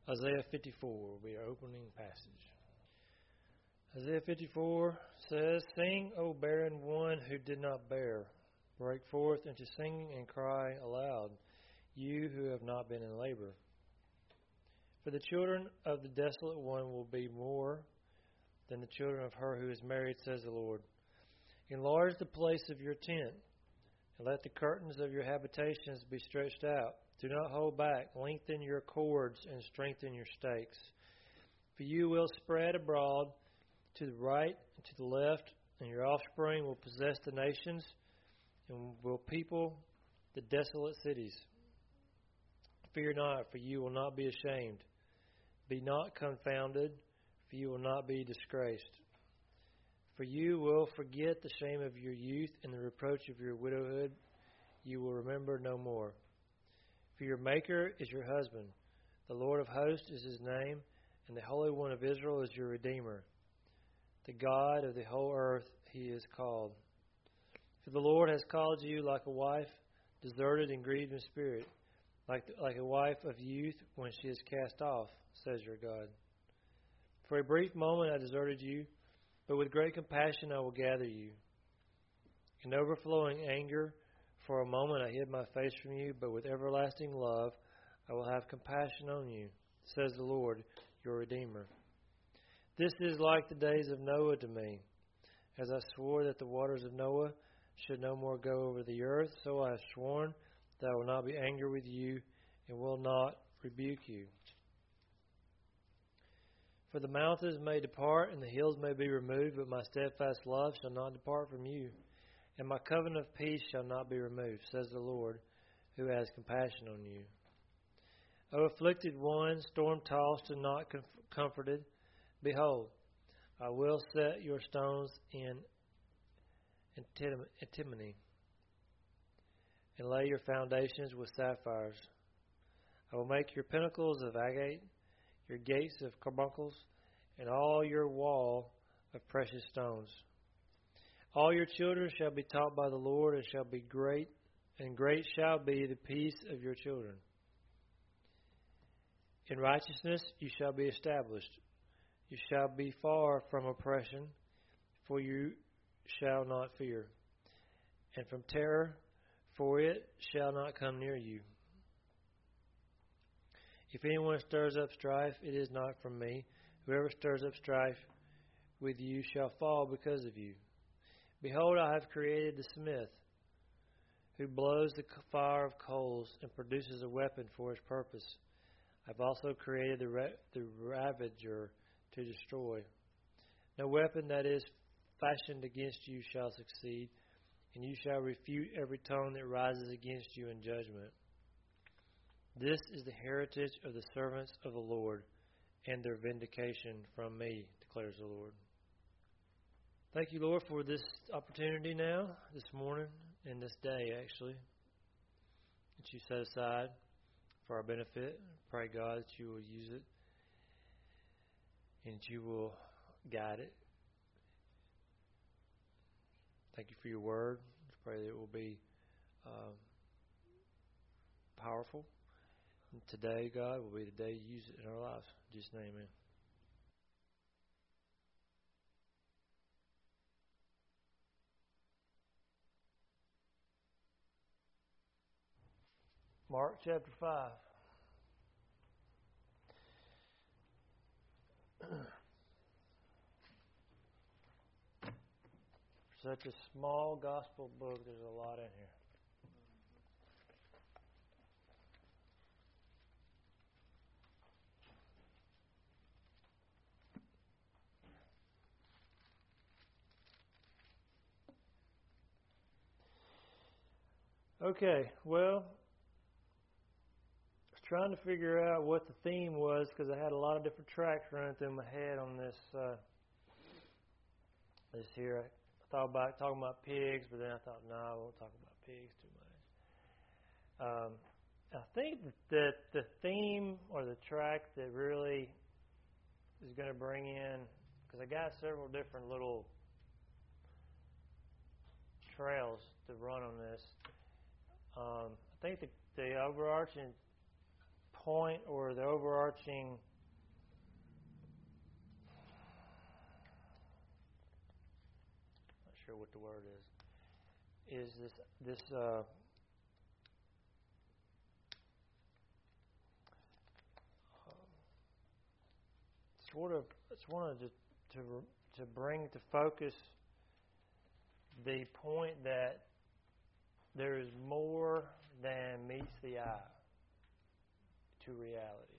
Isaiah 54 will be our opening passage. Isaiah 54 says, "Sing, O barren one who did not bear. Break forth into singing and cry aloud, you who have not been in labor. For the children of the desolate one will be more than the children of her who is married, says the Lord. Enlarge the place of your tent, and let the curtains of your habitations be stretched out. Do not hold back. Lengthen your cords and strengthen your stakes. For you will spread abroad to the right and to the left, and your offspring will possess the nations and will people the desolate cities. Fear not, for you will not be ashamed. Be not confounded, for you will not be disgraced. For you will forget the shame of your youth, and the reproach of your widowhood you will remember no more. For your Maker is your husband, the Lord of hosts is his name, and the Holy One of Israel is your Redeemer. The God of the whole earth he is called. For the Lord has called you like a wife, deserted and grieved in spirit, like a wife of youth when she is cast off, says your God. For a brief moment I deserted you, but with great compassion I will gather you. In overflowing anger, for a moment I hid my face from you, but with everlasting love I will have compassion on you, says the Lord, your Redeemer. This is like the days of Noah to me. As I swore that the waters of Noah should no more go over the earth, so I have sworn that I will not be angry with you and will not rebuke you. For the mountains may depart and the hills may be removed, but my steadfast love shall not depart from you, and my covenant of peace shall not be removed, says the Lord, who has compassion on you. O afflicted one, storm-tossed and not comforted, behold, I will set your stones in antimony, and lay your foundations with sapphires. I will make your pinnacles of agate, your gates of carbuncles, and all your wall of precious stones. All your children shall be taught by the Lord, and shall be great, and great shall be the peace of your children. In righteousness you shall be established. You shall be far from oppression, for you shall not fear, and from terror, for it shall not come near you. If anyone stirs up strife, it is not from me. Whoever stirs up strife with you shall fall because of you. Behold, I have created the smith, who blows the fire of coals and produces a weapon for his purpose. I have also created the ravager to destroy. No weapon that is fashioned against you shall succeed, and you shall refute every tongue that rises against you in judgment. This is the heritage of the servants of the Lord, and their vindication from me, declares the Lord. Thank you, Lord, for this opportunity now, this morning, and this day, actually, that you set aside for our benefit. Pray, God, that you will use it and that you will guide it. Thank you for your word. Just pray that it will be powerful. And today, God, will be the day you use it in our lives. In Jesus' name, amen. Mark chapter 5. For such a small gospel book, there's a lot in here. Okay, well, I was trying to figure out what the theme was because I had a lot of different tracks running through my head on this here. I thought about talking about pigs, but then I thought, no, I won't talk about pigs too much. I think that the theme or the track that really is going to bring in, because I got several different little trails to run on this. I think the overarching point or the overarching not sure what the word is this it's wanted to bring to focus the point that there is more than meets the eye to reality.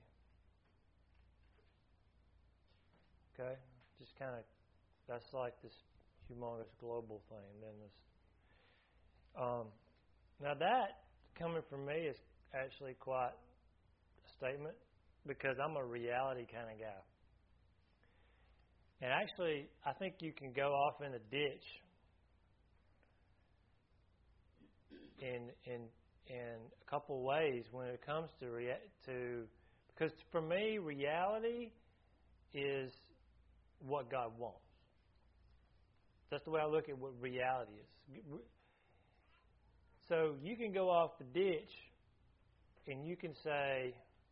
Okay? Just kind of, that's like this humongous global thing. Then this, now that coming from me is actually quite a statement because I'm a reality kind of guy. And actually, I think you can go off in a ditch in a couple ways when it comes to because for me, reality is what God wants. That's the way I look at what reality is. So you can go off the ditch and you can say,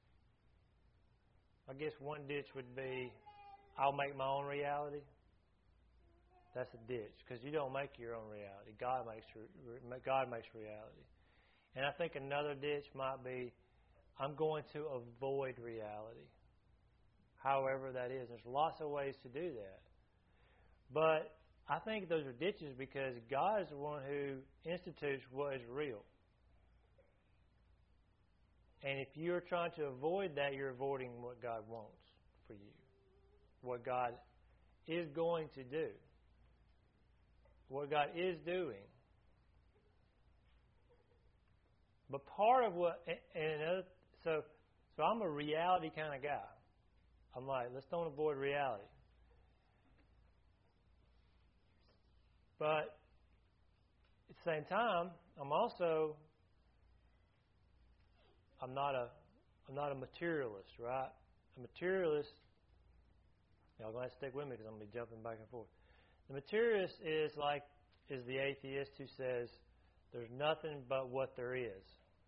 I guess one ditch would be, I'll make my own reality. That's a ditch because you don't make your own reality. God makes reality. And I think another ditch might be, I'm going to avoid reality. However that is. There's lots of ways to do that. But I think those are ditches because God is the one who institutes what is real. And if you're trying to avoid that, you're avoiding what God wants for you. What God is going to do. What God is doing. But part of what, so I'm a reality kind of guy. I'm like, let's don't avoid reality. But at the same time, I'm not a materialist, right? A materialist, y'all going to have to stick with me because I'm going to be jumping back and forth. The materialist is the atheist who says there's nothing but what there is.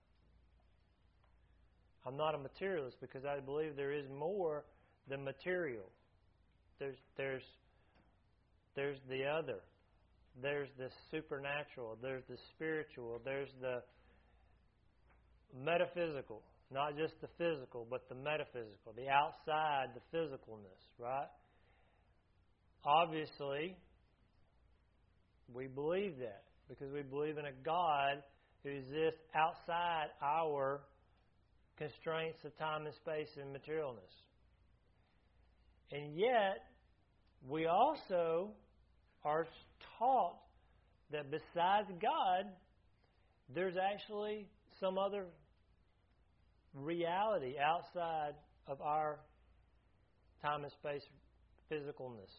I'm not a materialist because I believe there is more than material. There's the other. There's the supernatural. There's the spiritual. There's the metaphysical. Not just the physical, but the metaphysical. The outside, the physicalness, right? Obviously, we believe that because we believe in a God who exists outside our constraints of time and space and materialness. And yet, we also are taught that besides God, there's actually some other reality outside of our time and space physicalness.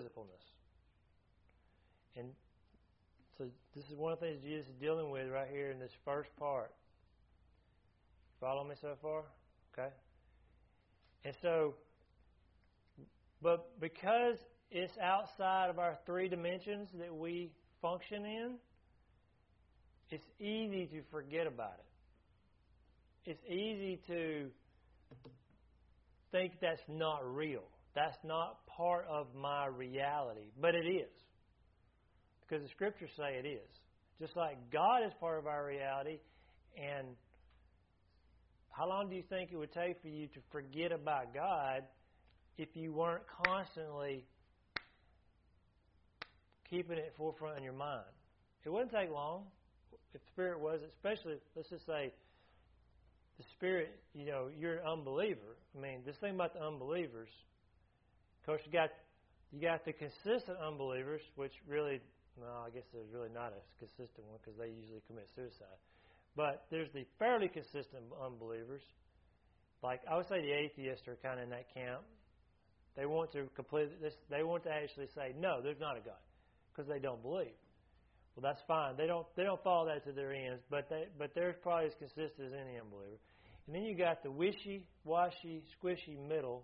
And so this is one of the things Jesus is dealing with right here in this first part. Follow me so far? Okay. And so, but because it's outside of our three dimensions that we function in, it's easy to forget about it. It's easy to think that's not real. That's not part of my reality. But it is. Because the Scriptures say it is. Just like God is part of our reality. And how long do you think it would take for you to forget about God if you weren't constantly keeping it forefront in your mind? It wouldn't take long. If the Spirit was, especially, let's just say, the Spirit, you're an unbeliever. I mean, this thing about the unbelievers, of course, you got the consistent unbelievers, which really, I guess there's really not a consistent one because they usually commit suicide. But there's the fairly consistent unbelievers. Like, I would say the atheists are kind of in that camp. They want to actually say, no, there's not a God because they don't believe. Well, that's fine. They don't follow that to their ends, but they're probably as consistent as any unbeliever. And then you got the wishy-washy, squishy middle,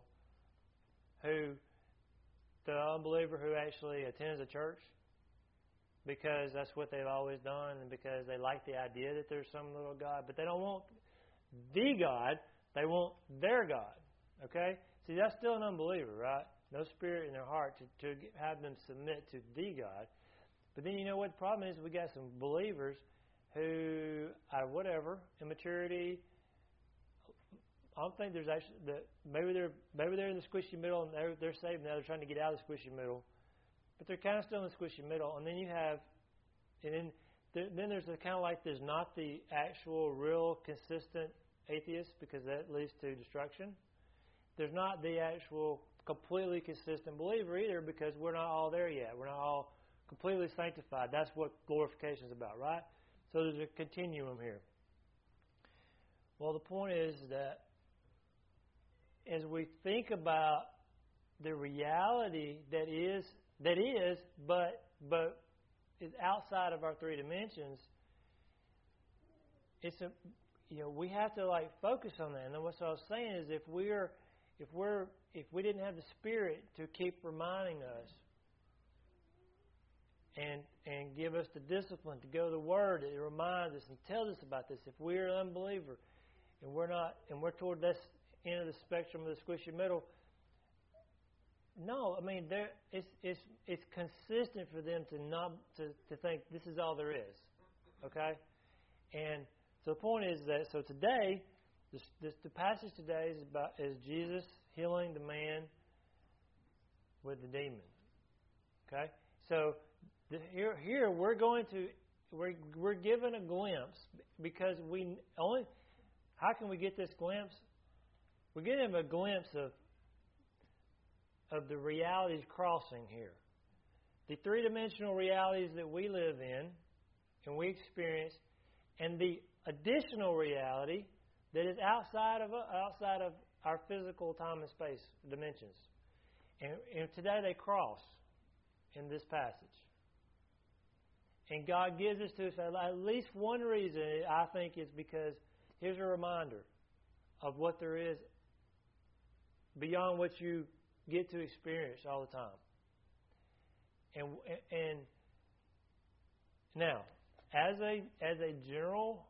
the unbeliever who actually attends a church because that's what they've always done and because they like the idea that there's some little God, but they don't want the God. They want their God. Okay? See, that's still an unbeliever, right? No spirit in their heart to have them submit to the God. But then you know what the problem is? We got some believers who, out of whatever, immaturity. I don't think there's actually maybe they're in the squishy middle and they're saved now. They're trying to get out of the squishy middle, but they're kind of still in the squishy middle. And then you have, and then there's kind of like there's not the actual real consistent atheist because that leads to destruction. There's not the actual completely consistent believer either because we're not all there yet. We're not all completely sanctified. That's what glorification is about, right? So there's a continuum here. Well, the point is that as we think about the reality that is, but is outside of our three dimensions, we have to focus on that. And then what I was saying is if we didn't have the Spirit to keep reminding us and give us the discipline to go to the Word that reminds us and tells us about this, if we're an unbeliever and we're toward this end of the spectrum of the squishy middle, no, I mean it's consistent for them to think this is all there is, okay? And so the point is that today, the passage today is Jesus healing the man with the demon, okay? So here we're given a glimpse because how can we get this glimpse? We're getting a glimpse of the realities crossing here. The three-dimensional realities that we live in and we experience, and the additional reality that is outside of our physical time and space dimensions. And today they cross in this passage. And God gives this to us at least one reason, I think, is because here's a reminder of what there is beyond what you get to experience all the time. And now, as a general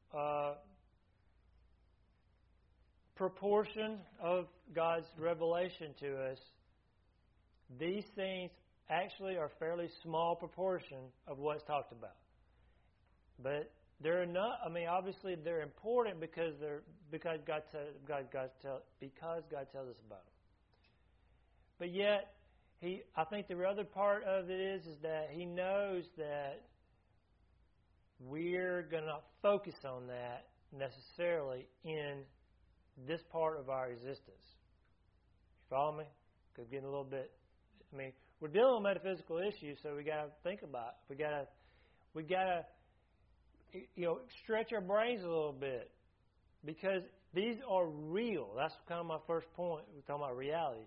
proportion of God's revelation to us, these things actually are a fairly small proportion of what's talked about. But they're not. I mean, obviously they're important because God tells us about them. But yet, I think the other part of it is that He knows that we're going to focus on that necessarily in this part of our existence. You follow me? Because getting a little bit. I mean, we're dealing with metaphysical issues, so we got to think about it. We got to stretch our brains a little bit because these are real. That's kind of my first point. We're talking about reality.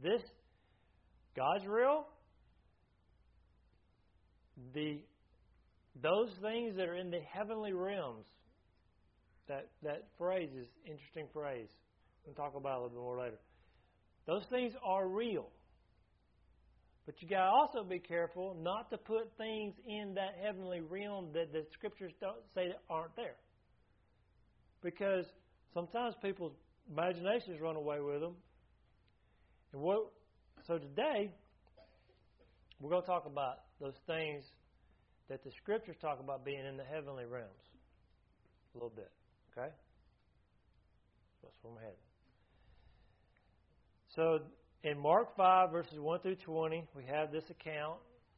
God's real. Those things that are in the heavenly realms. That phrase is an interesting phrase. We'll talk about it a little bit more later. Those things are real. But you got to also be careful not to put things in that heavenly realm that the Scriptures don't say that aren't there. Because sometimes people's imaginations run away with them. So today, we're going to talk about those things that the Scriptures talk about being in the heavenly realms. A little bit. Okay? That's where I'm headed. So, in Mark 5, verses 1 through 20, we have this account.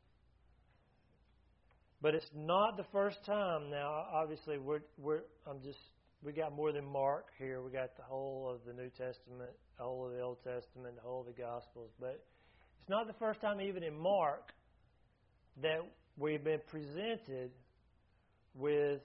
But it's not the first time. Now, obviously, we got more than Mark here. We got the whole of the New Testament, the whole of the Old Testament, the whole of the Gospels. But it's not the first time, even in Mark, that we've been presented with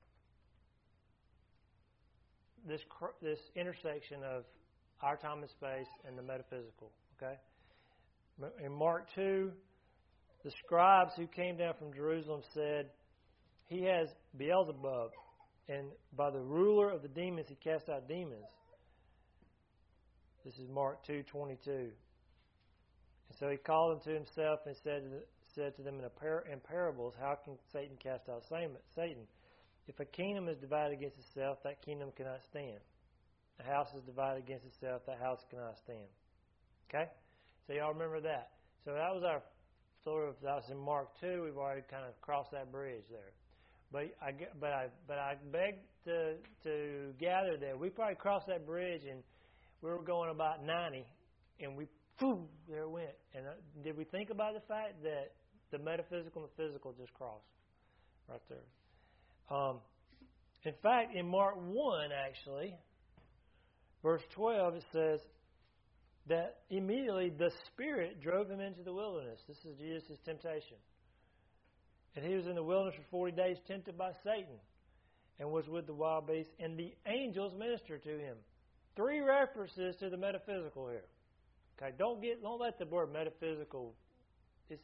this intersection of our time and space and the metaphysical. Okay? In Mark 2, the scribes who came down from Jerusalem said, "He has Beelzebub, and by the ruler of the demons he cast out demons." This is Mark 2:22. And so he called them to himself and said to them in parables, "How can Satan cast out Satan? If a kingdom is divided against itself, that kingdom cannot stand. The house is divided against itself. That house cannot stand. Okay? So y'all remember that. So that was our sort of, that was in Mark 2. We've already kind of crossed that bridge there. But I beg to gather that we probably crossed that bridge and we were going about 90 and there it went. And did we think about the fact that the metaphysical and the physical just crossed right there? In fact, in Mark 1, actually, verse 12, it says that immediately the Spirit drove him into the wilderness. This is Jesus' temptation. And he was in the wilderness for 40 days, tempted by Satan, and was with the wild beasts, and the angels ministered to him. 3 references to the metaphysical here. Okay, don't let the word metaphysical. I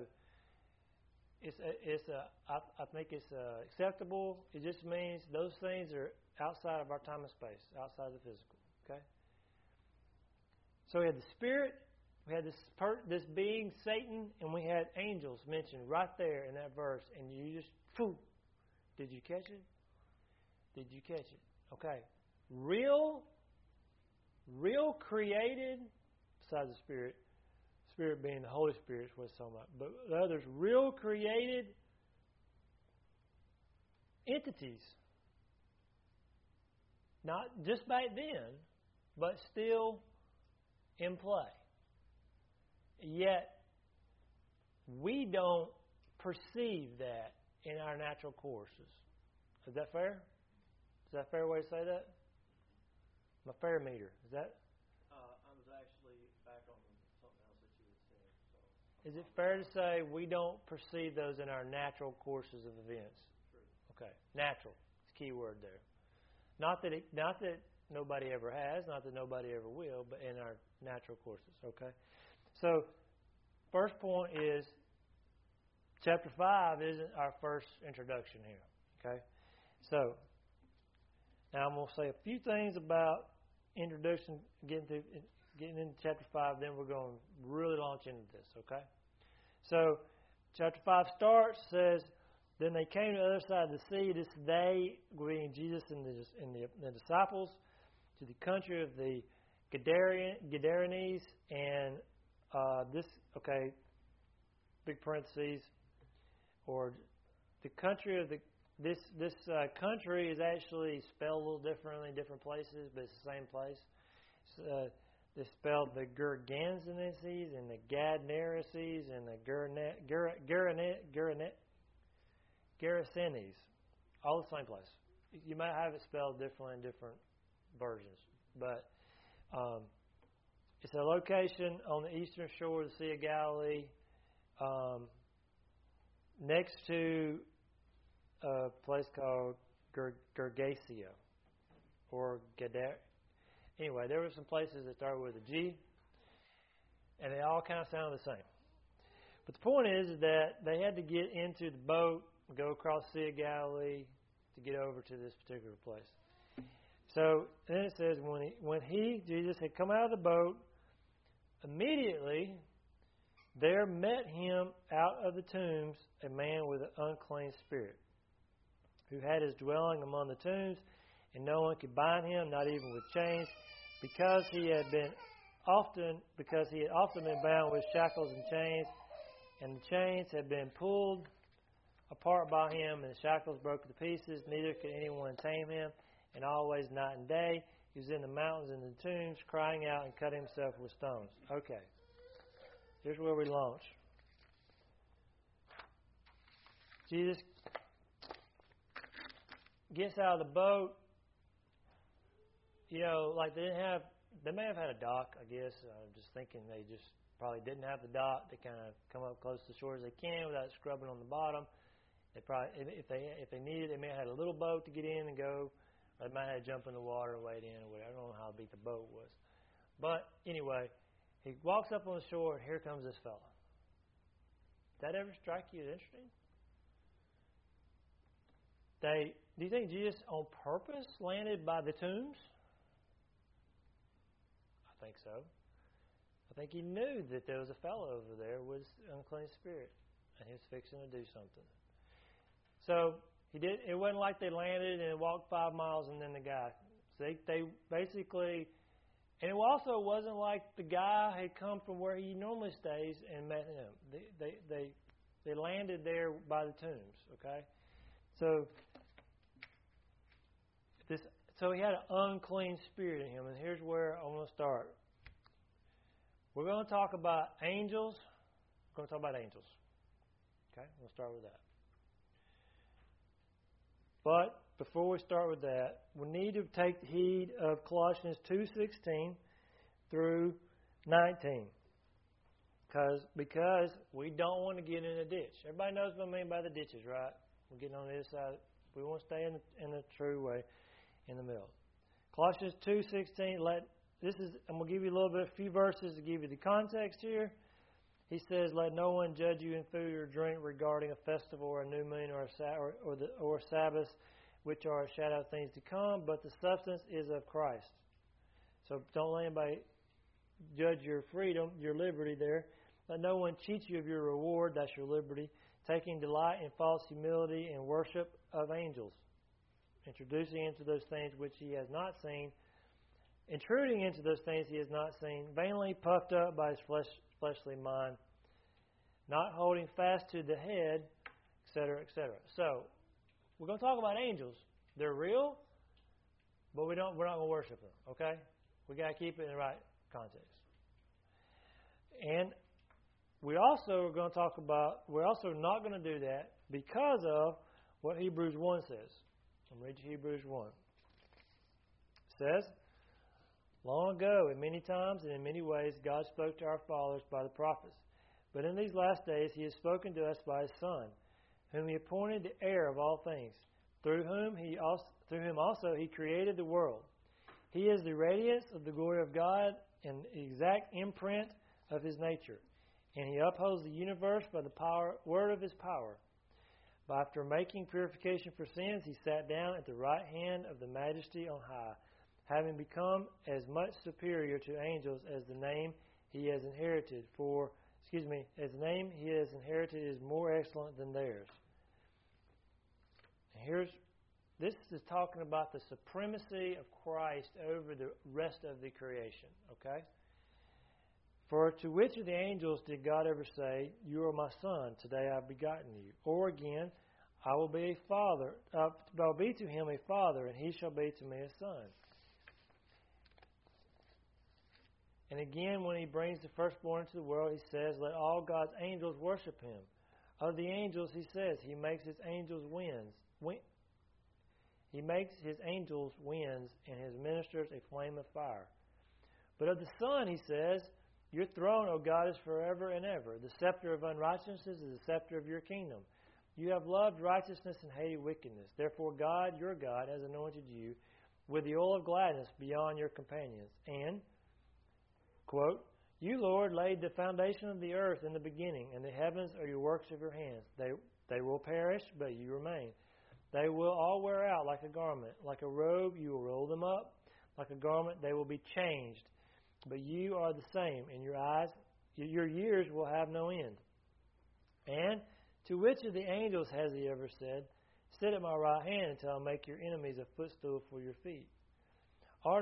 think it's acceptable. It just means those things are outside of our time and space, outside of the physical. Okay. So we had the Spirit, we had this being Satan, and we had angels mentioned right there in that verse. And you just did you catch it? Did you catch it? Okay. Real created, besides the Spirit being the Holy Spirit is what it's talking about. But the others, real created entities. Not just back then, but still in play. Yet, we don't perceive that in our natural courses. Is that fair? Is that a fair way to say that? My fair meter. Is that? I was actually back on something else that you had said. So. Is it fair to say we don't perceive those in our natural courses of events? True. Okay. Natural. It's a key word there. Not that nobody ever has, not that nobody ever will, but in our natural courses. Okay. So, first point is chapter 5 isn't our first introduction here. Okay. So, now I'm going to say a few things about introduction, getting into chapter 5, then we're going to really launch into this, okay? So, chapter 5 starts, says, then they came to the other side of the sea, this they, being Jesus and the disciples, to the country of the Gadarenes, and big parentheses, or the country of this country is actually spelled a little differently in different places, but it's the same place. They spelled the Gergesenes and the Gadnereses and the Gerasenes, all the same place. You might have it spelled differently in different versions, but it's a location on the eastern shore of the Sea of Galilee, next to a place called Gergesio or Gadar. Anyway, there were some places that started with a G, and they all kind of sound the same. But the point is that they had to get into the boat, go across the Sea of Galilee to get over to this particular place. So then it says, when Jesus, had come out of the boat, immediately there met him out of the tombs a man with an unclean spirit, who had his dwelling among the tombs, and no one could bind him, not even with chains, because he had often been bound with shackles and chains, and the chains had been pulled apart by him, and the shackles broke to pieces. Neither could anyone tame him, and always night and day he was in the mountains and the tombs, crying out and cutting himself with stones. Okay, here's where we launch. Jesus gets out of the boat. You know, like they may have had a dock, I guess. I'm just thinking they just probably didn't have the dock. They kind of come up close to the shore as they can without scrubbing on the bottom. They probably, if they needed, they may have had a little boat to get in and go. Or they might have to jump in the water and wade in or whatever. I don't know how big the boat was. But anyway, he walks up on the shore, and here comes this fella. Did that ever strike you as interesting? Do you think Jesus on purpose landed by the tombs? I think so. I think he knew that there was a fellow over there with unclean spirit, and he was fixing to do something. So he did. It wasn't like they landed and walked 5 miles, and then the guy They basically, and it also wasn't like the guy had come from where he normally stays and met him. They landed there by the tombs. Okay, so he had an unclean spirit in him, and here's where I want to start. We're going to talk about angels. We're going to talk about angels. Okay, we'll start with that. But before we start with that, we need to take heed of Colossians 2:16 through 19. Because we don't want to get in a ditch. Everybody knows what I mean by the ditches, right? We're getting on the other side. We want to stay in the true way, in the middle. Colossians 2:16. I'm going to give you a few verses to give you the context here. He says, "Let no one judge you in food or drink regarding a festival or a new moon or Sabbath, which are a shadow of things to come, but the substance is of Christ." So don't let anybody judge your freedom, your liberty there. Let no one cheat you of your reward, that's your liberty, taking delight in false humility and worship of angels, intruding into those things which he has not seen, vainly puffed up by his fleshly mind, not holding fast to the head, etc., etc. So, we're going to talk about angels. They're real, but we're not going to worship them, okay? We got to keep it in the right context. And we're also not going to do that because of what Hebrews 1 says. I'm reading Hebrews 1. It says, "Long ago, in many times and in many ways, God spoke to our fathers by the prophets. But in these last days, He has spoken to us by His Son, whom He appointed the heir of all things, through whom also He created the world. He is the radiance of the glory of God and the exact imprint of His nature, and He upholds the universe by the word of His power. But after making purification for sins, He sat down at the right hand of the Majesty on high, having become as much superior to angels as the name He has inherited is more excellent than theirs." And this is talking about the supremacy of Christ over the rest of the creation, okay? "For to which of the angels did God ever say, 'You are my son, today I have begotten you'? Or again, 'I will be to him a father, and he shall be to me a son'? And again, when He brings the firstborn into the world, He says, 'Let all God's angels worship Him.' Of the angels, He says, He makes His angels winds. He makes His angels winds, and His ministers a flame of fire. But of the Son, He says, 'Your throne, O God, is forever and ever. The scepter of unrighteousness is the scepter of your kingdom. You have loved righteousness and hated wickedness. Therefore God, your God, has anointed you with the oil of gladness beyond your companions. And,' quote, 'You, Lord, laid the foundation of the earth in the beginning, and the heavens are your works of your hands. They will perish, but you remain. They will all wear out like a garment. Like a robe, you will roll them up. Like a garment, they will be changed. But you are the same. In your years will have no end.' And to which of the angels has He ever said, 'Sit at my right hand until I make your enemies a footstool for your feet'? Are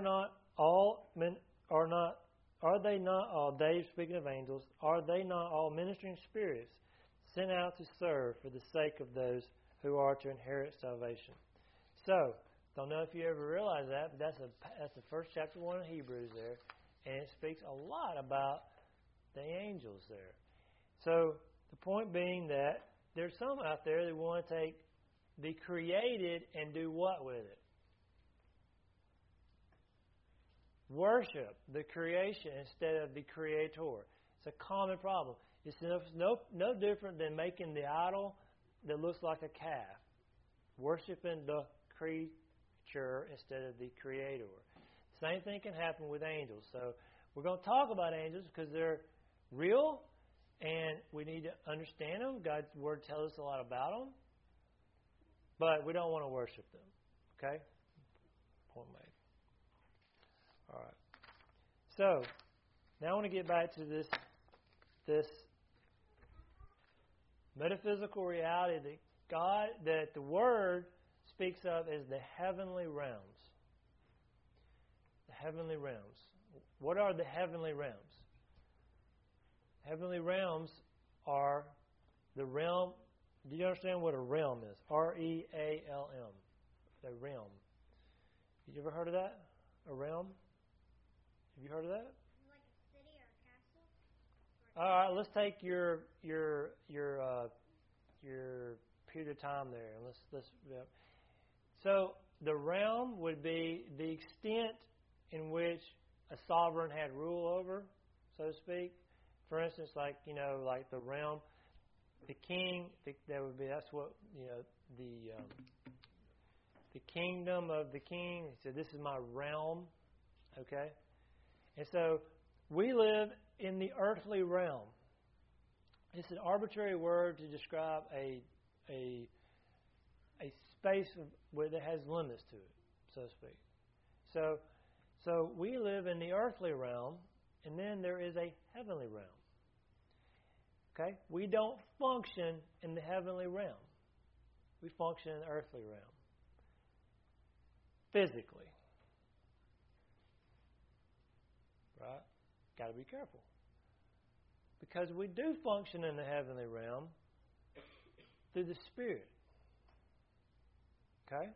they not all, Dave speaking of angels, are they not all ministering spirits sent out to serve for the sake of those who are to inherit salvation?" So, don't know if you ever realized that, but that's the first chapter 1 of Hebrews there, and it speaks a lot about the angels there. So, the point being that there's some out there that want to take the created and do what with it? Worship the creation instead of the Creator. It's a common problem. It's no different than making the idol that looks like a calf. Worshiping the creature instead of the Creator. Same thing can happen with angels. So we're going to talk about angels because they're real and we need to understand them. God's Word tells us a lot about them. But we don't want to worship them. Okay? Point made. All right. So, now I want to get back to this metaphysical reality that the Word speaks of as the heavenly realms. heavenly realms. What are the heavenly realms? Heavenly realms are the realm. Do you understand what a realm is? R-E-A-L-M. A realm. You ever heard of that? A realm? Have you heard of that? Like a city or a castle? All right, let's take your period of time there, and let's. Yeah. So the realm would be the extent in which a sovereign had rule over, so to speak. For instance, like the realm, the king. That's what the kingdom of the king. He said, "This is my realm." Okay, and so we live in the earthly realm. It's an arbitrary word to describe a space where that has limits to it, so to speak. So we live in the earthly realm, and then there is a heavenly realm. Okay? We don't function in the heavenly realm. We function in the earthly realm. Physically. Right? Got to be careful. Because we do function in the heavenly realm through the Spirit. Okay?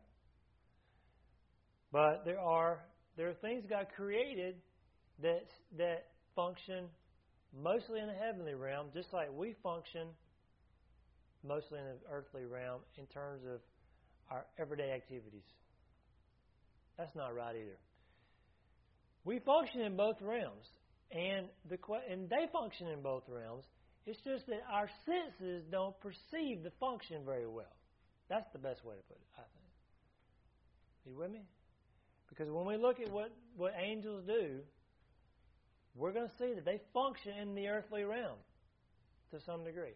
But there are things God created that function mostly in the heavenly realm, just like we function mostly in the earthly realm in terms of our everyday activities. That's not right either. We function in both realms, and they function in both realms. It's just that our senses don't perceive the function very well. That's the best way to put it, I think. You with me? Because when we look at what angels do, we're going to see that they function in the earthly realm to some degree.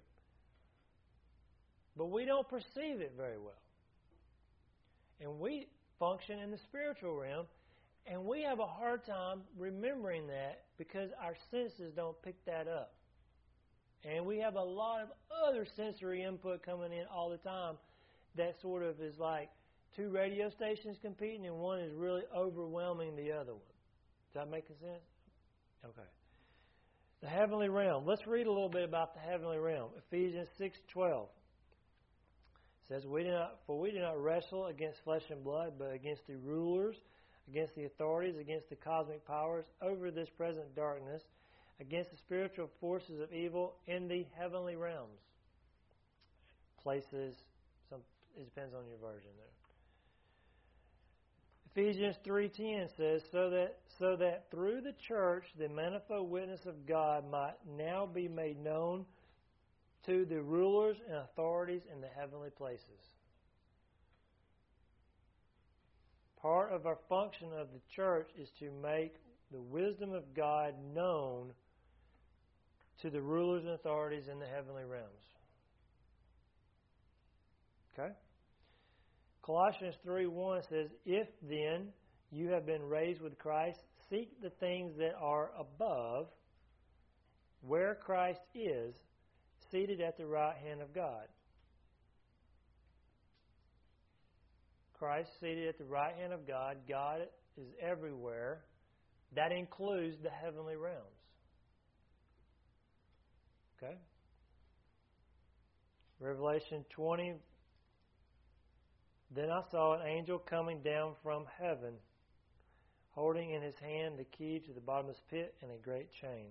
But we don't perceive it very well. And we function in the spiritual realm, and we have a hard time remembering that because our senses don't pick that up. And we have a lot of other sensory input coming in all the time that sort of is like two radio stations competing, and one is really overwhelming the other one. Does that make sense? Okay. The heavenly realm. Let's read a little bit about the heavenly realm. Ephesians 6:12 says, we do not wrestle against flesh and blood, but against the rulers, against the authorities, against the cosmic powers, over this present darkness, against the spiritual forces of evil in the heavenly realms. Places, it depends on your version there. Ephesians 3:10 says, so that through the church the manifold witness of God might now be made known to the rulers and authorities in the heavenly places. Part of our function of the church is to make the wisdom of God known to the rulers and authorities in the heavenly realms. Okay? Colossians 3:1 says, if then you have been raised with Christ, seek the things that are above, where Christ is, seated at the right hand of God. Christ seated at the right hand of God. God is everywhere. That includes the heavenly realms. Okay? Revelation 20. Then I saw an angel coming down from heaven, holding in his hand the key to the bottomless pit and a great chain.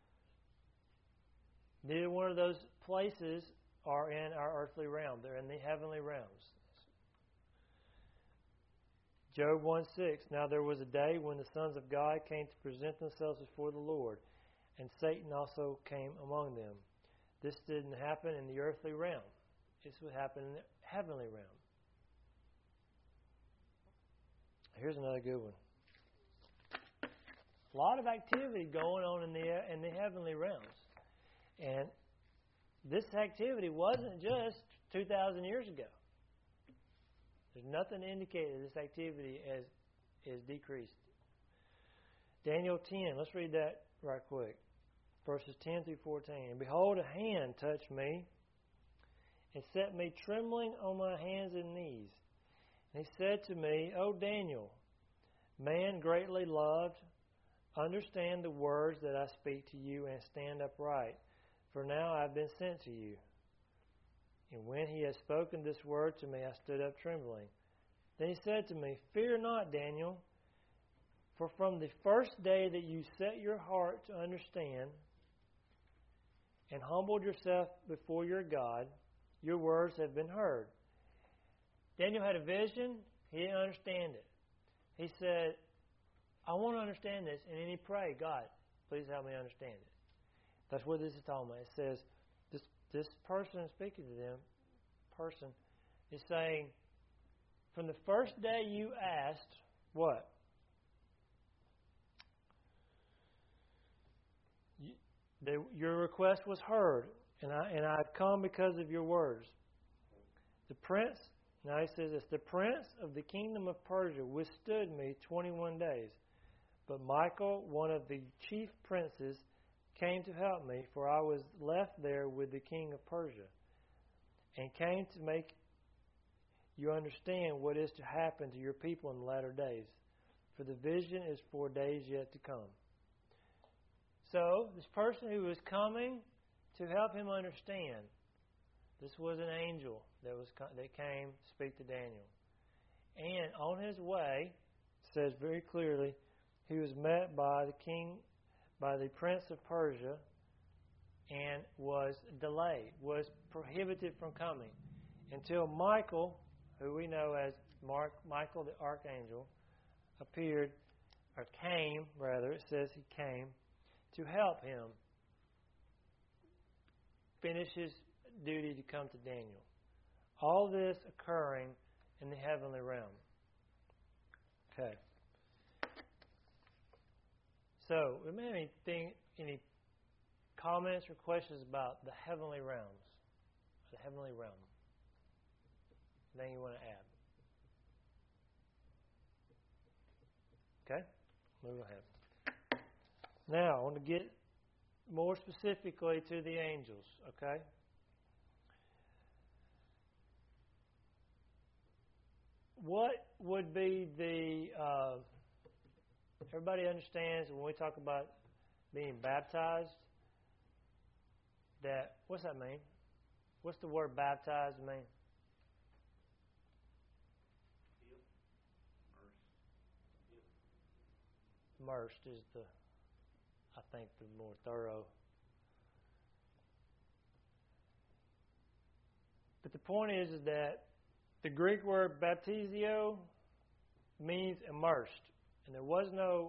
Neither one of those places are in our earthly realm. They're in the heavenly realms. Job 1:6. Now there was a day when the sons of God came to present themselves before the Lord, and Satan also came among them. This didn't happen in the earthly realm. This would happen in the heavenly realm. Here's another good one. A lot of activity going on in the heavenly realms. And this activity wasn't just 2,000 years ago. There's nothing to indicate that this activity is decreased. Daniel 10, let's read that right quick. Verses 10 through 14. And behold, a hand touched me and set me trembling on my hands and knees. And he said to me, O Daniel, Man greatly loved, understand the words that I speak to you and stand upright, for now I have been sent to you. And when he had spoken this word to me, I stood up trembling. Then he said to me, Fear not, Daniel, for from the first day that you set your heart to understand and humbled yourself before your God, your words have been heard. Daniel had a vision. He didn't understand it. He said, I want to understand this. And then he prayed, God, please help me understand it. That's what this is talking about. It says, this person speaking to them, person, is saying, from the first day you asked, what? Your request was heard, and I've come because of your words. The prince, now he says this, the prince of the kingdom of Persia withstood me 21 days. But Michael, one of the chief princes, came to help me, for I was left there with the king of Persia, and came to make you understand what is to happen to your people in the latter days. For the vision is for days yet to come. So, this person who was coming to help him understand, this was an angel that came to speak to Daniel. And on his way, it says very clearly, he was met by the king, by the prince of Persia, and was delayed, was prohibited from coming, until Michael, who we know as Michael the archangel, appeared, or came, rather, it says he came, to help him finish his duty to come to Daniel. All this occurring in the heavenly realm. Okay. So, we may have any comments or questions about the heavenly realms? The heavenly realm. Anything you want to add? Okay? Move ahead. Now, I want to get more specifically to the angels, okay? What would be the... everybody understands when we talk about being baptized, that... What's that mean? What's the word baptized mean? Immersed is the... I think the more thorough. But the point is that the Greek word baptizio means immersed. And there was no...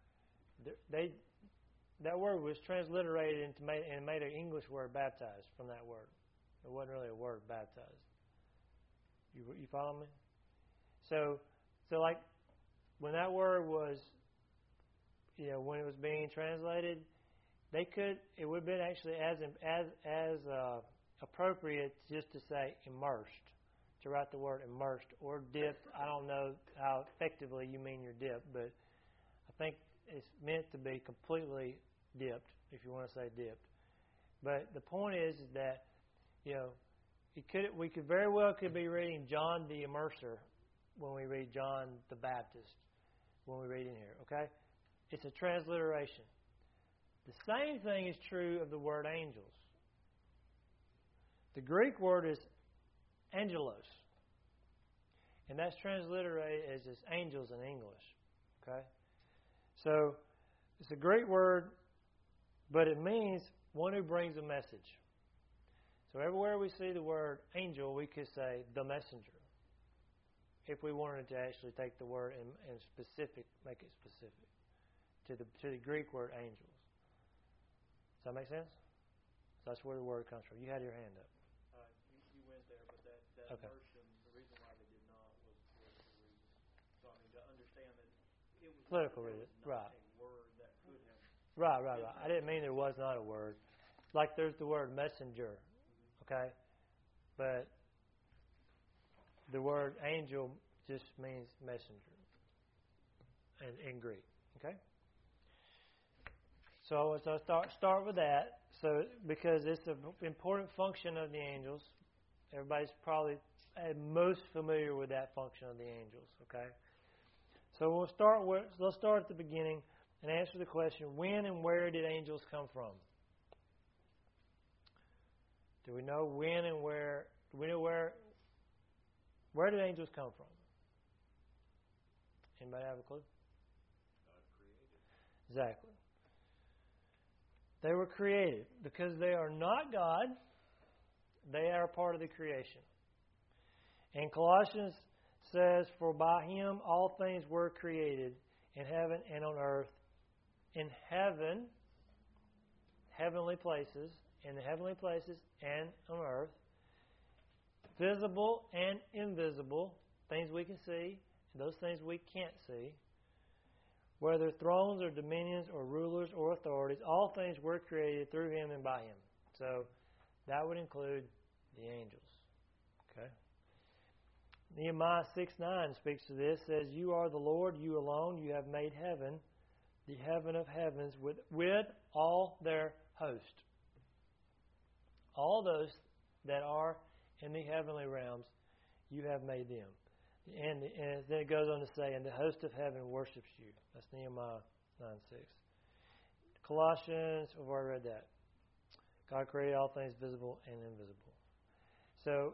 that word was transliterated and made an English word baptized from that word. It wasn't really a word baptized. You follow me? So like when that word was... when it was being translated, it would have been actually as appropriate just to say immersed, to write the word immersed or dipped. I don't know how effectively you mean you're dipped, but I think it's meant to be completely dipped, if you want to say dipped. But the point is that, we could very well be reading John the Immerser when we read John the Baptist, when we read in here, okay? It's a transliteration. The same thing is true of the word angels. The Greek word is angelos. And that's transliterated as just angels in English. Okay? So, it's a Greek word, but it means one who brings a message. So, everywhere we see the word angel, we could say the messenger. If we wanted to actually take the word and make it specific to the Greek word angels. Does that make sense? So that's where the word comes from. You had your hand up. You went there, but that okay. Version, the reason why they did not was political reasons. So to understand that it was political not, reasons, right? A word that could have. Right. I didn't mean there was not a word. Like there's the word messenger, okay, but the word angel just means messenger in Greek, okay. So start with that. So because it's an important function of the angels, everybody's probably most familiar with that function of the angels. Okay. So let's start at the beginning and answer the question, when and where did angels come from? Do we know when and where? Do we know where did angels come from? Anybody have a clue? God created. Exactly. They were created because they are not God. They are part of the creation. And Colossians says, "For by Him all things were created in heaven and on earth." In heaven, heavenly places, in the heavenly places and on earth, visible and invisible, things we can see, and those things we can't see, whether thrones or dominions or rulers or authorities, all things were created through Him and by Him. So that would include the angels. Okay. Nehemiah 6:9 speaks to this, says, "You are the Lord, you alone, you have made heaven, the heaven of heavens, with all their host." All those that are in the heavenly realms, you have made them. And then it goes on to say, "And the host of heaven worships you." That's Nehemiah 9:6. Colossians, we've already read that. God created all things visible and invisible. So,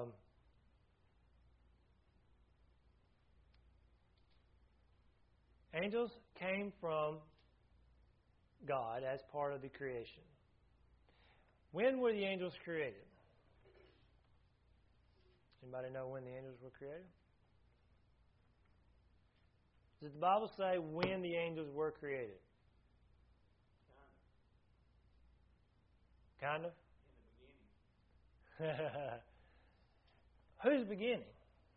angels came from God as part of the creation. When were the angels created? Anybody know when the angels were created? Does the Bible say when the angels were created? Kind of? In the beginning. Who's beginning?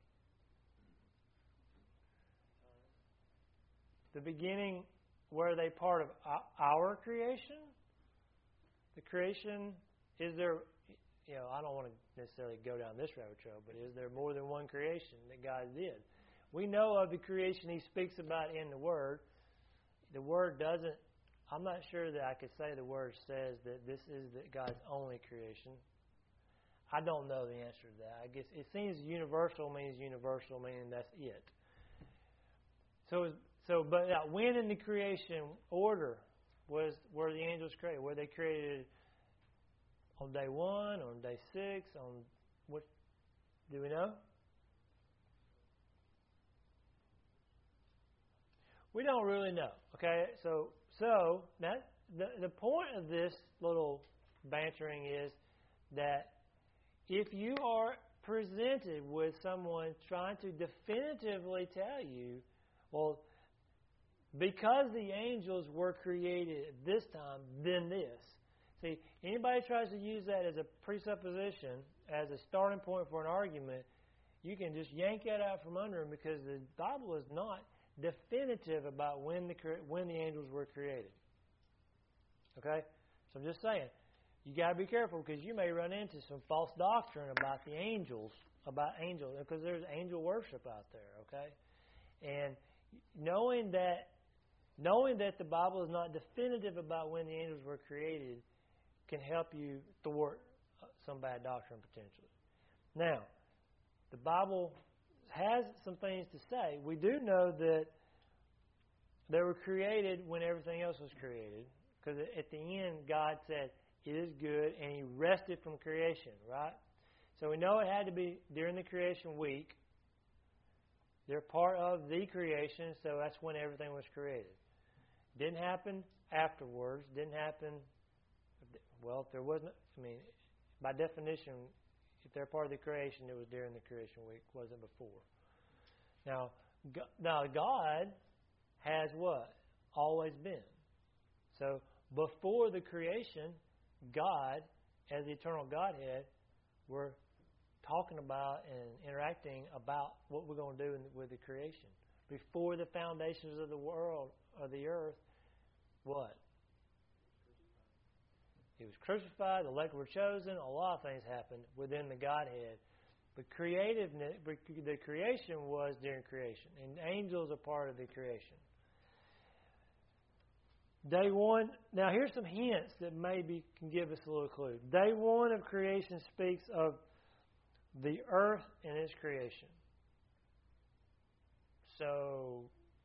The beginning, were they part of our creation? The creation, is there, I don't want to necessarily go down this rabbit trail, but is there more than one creation that God did? We know of the creation He speaks about in the Word. The Word doesn't, I'm not sure that I could say the Word says that this is God's only creation. I don't know the answer to that. I guess it seems universal, meaning that's it. But when in the creation order were the angels created? Were they created on day 1, on day 6, on what? Do we know? We don't really know. Okay, so that the point of this little bantering is that if you are presented with someone trying to definitively tell you, well, because the angels were created at this time, then this. See, anybody tries to use that as a presupposition, as a starting point for an argument, you can just yank that out from under them, because the Bible is not definitive about when the angels were created. Okay? So I'm just saying, you got to be careful, because you may run into some false doctrine about the angels, because there's angel worship out there. Okay? And knowing that the Bible is not definitive about when the angels were created can help you thwart some bad doctrine potentially. Now, the Bible has some things to say. We do know that they were created when everything else was created, because at the end God said, "It is good," and He rested from creation, right? So we know it had to be during the creation week. They're part of the creation, so that's when everything was created. Didn't happen afterwards. Didn't happen, well, if there wasn't, by definition, if they're part of the creation, it was during the creation week, wasn't before. Now God has what? Always been. So before the creation, God, as the eternal Godhead, were talking about and interacting about what we're going to do with the creation. Before the foundations of the world, of the earth, what? He was crucified, the elect were chosen, a lot of things happened within the Godhead. But the creation was during creation, and angels are part of the creation. Day 1, now here's some hints that maybe can give us a little clue. Day 1 of creation speaks of the earth and its creation. So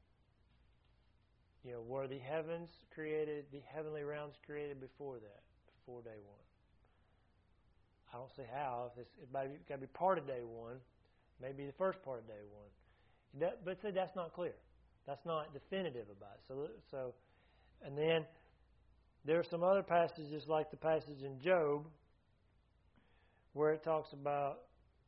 were the heavens created, the heavenly realms created before that, before day one? I don't see how. It's got to be part of day one, maybe the first part of day one. But see, that's not clear. That's not definitive about it. So, and then there are some other passages, like the passage in Job, where it talks about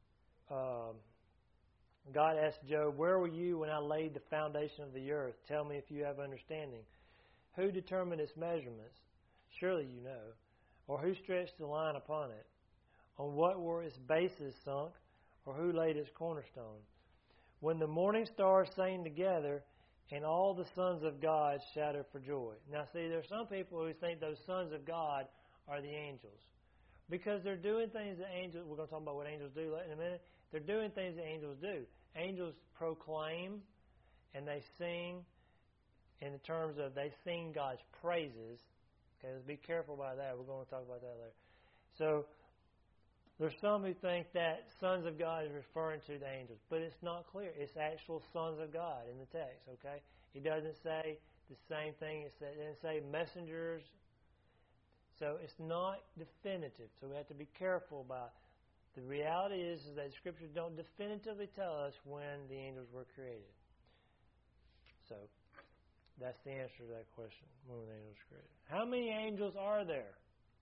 God asked Job, "Where were you when I laid the foundation of the earth? Tell me if you have understanding. Who determined its measurements? Surely you know. Or who stretched the line upon it? On what were its bases sunk? Or who laid its cornerstone? When the morning stars sang together, and all the sons of God shouted for joy." Now see, there are some people who think those sons of God are the angels. Because they're doing things that angels, we're going to talk about what angels do in a minute. They're doing things that angels do. Angels proclaim and they sing in the terms of they sing God's praises. Okay, let's be careful about that. We're going to talk about that later. So there's some who think that sons of God is referring to the angels, but it's not clear. It's actual sons of God in the text, okay? It doesn't say the same thing. It doesn't say messengers. So it's not definitive. So we have to be careful about it. The reality is that Scriptures don't definitively tell us when the angels were created. So that's the answer to that question, when the angels were created. How many angels are there?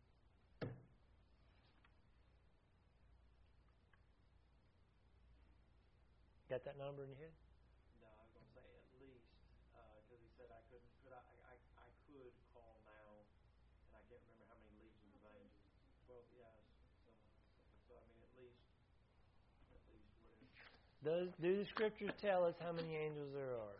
Got that number in your head? No, I was going to say at least, because he said I couldn't. I could call now, and I can't remember how many legions of angels. Well, yes. So I mean, at least whatever. Do the Scriptures tell us how many angels there are?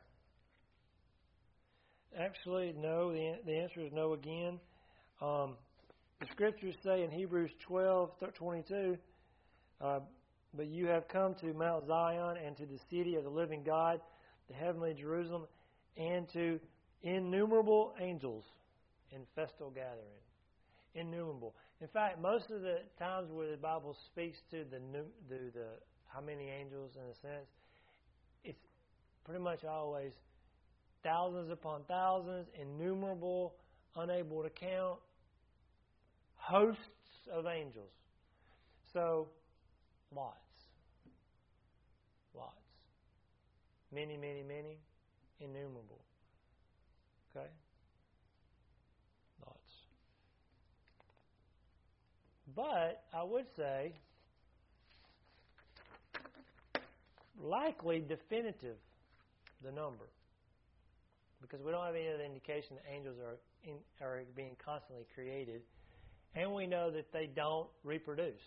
Actually, no. The answer is no again. The Scriptures say in Hebrews 12:22, "But you have come to Mount Zion and to the city of the living God, the heavenly Jerusalem, and to innumerable angels in festal gathering." Innumerable. In fact, most of the times where the Bible speaks to the how many angels in a sense, it's pretty much always thousands upon thousands, innumerable, unable to count, hosts of angels. So, lots. Many, many, many, innumerable. Okay? Lots. But I would say likely definitive, the number. Because we don't have any other indication that angels are being constantly created. And we know that they don't reproduce.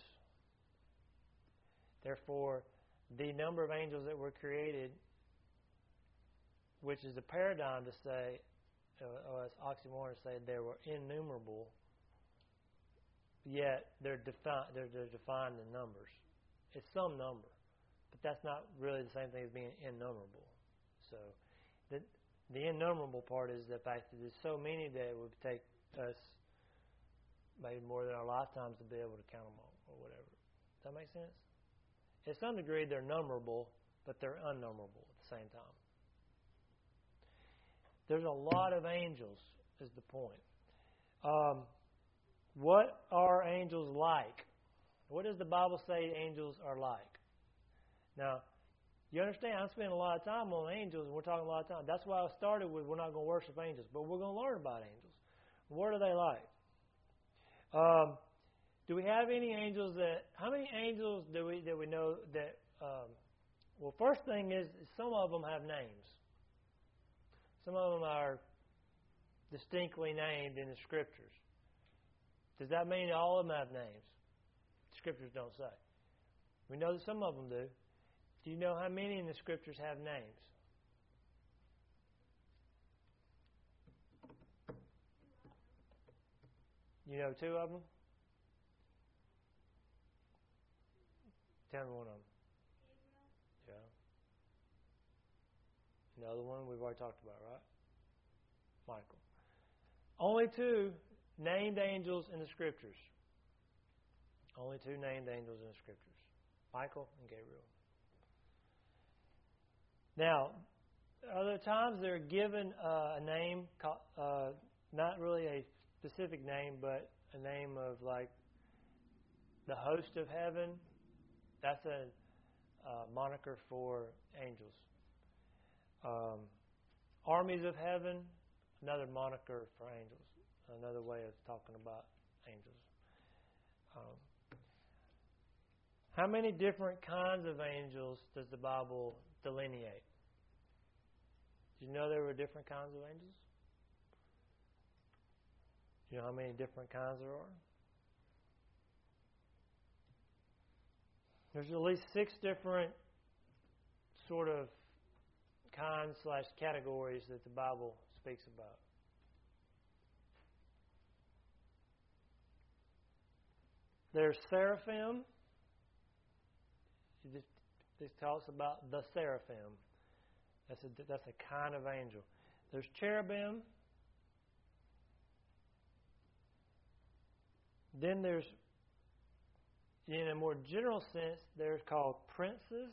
Therefore, the number of angels that were created, which is a paradigm to say, or it's oxymoron to say there were innumerable, yet they're defined in numbers. It's some number, but that's not really the same thing as being innumerable. So the innumerable part is the fact that there's so many that it would take us maybe more than our lifetimes to be able to count them all or whatever. Does that make sense? To some degree, they're numberable, but they're unnumberable at the same time. There's a lot of angels, is the point. What are angels like? What does the Bible say angels are like? Now, you understand, I'm spending a lot of time on angels, and we're talking a lot of time. That's why I started with we're not going to worship angels, but we're going to learn about angels. What are they like? Do we have any angels how many angels do we know that, well, first thing is some of them have names. Some of them are distinctly named in the Scriptures. Does that mean all of them have names? The Scriptures don't say. We know that some of them do. Do you know how many in the Scriptures have names? You know 2 of them? Tell me one of them. Gabriel. Yeah. Another one we've already talked about, right? Michael. Only 2 named angels in the Scriptures. Only 2 named angels in the Scriptures. Michael and Gabriel. Now, Other times they're given a name, not really a specific name, but a name of like the host of heaven. That's a moniker for angels. Armies of heaven, another moniker for angels. Another way of talking about angels. How many different kinds of angels does the Bible delineate? Did you know there were different kinds of angels? Do you know how many different kinds there are? There's at least 6 different sort of kinds/categories that the Bible speaks about. There's seraphim. This talks about the seraphim. That's a kind of angel. There's cherubim. Then there's, in a more general sense, they're called princes.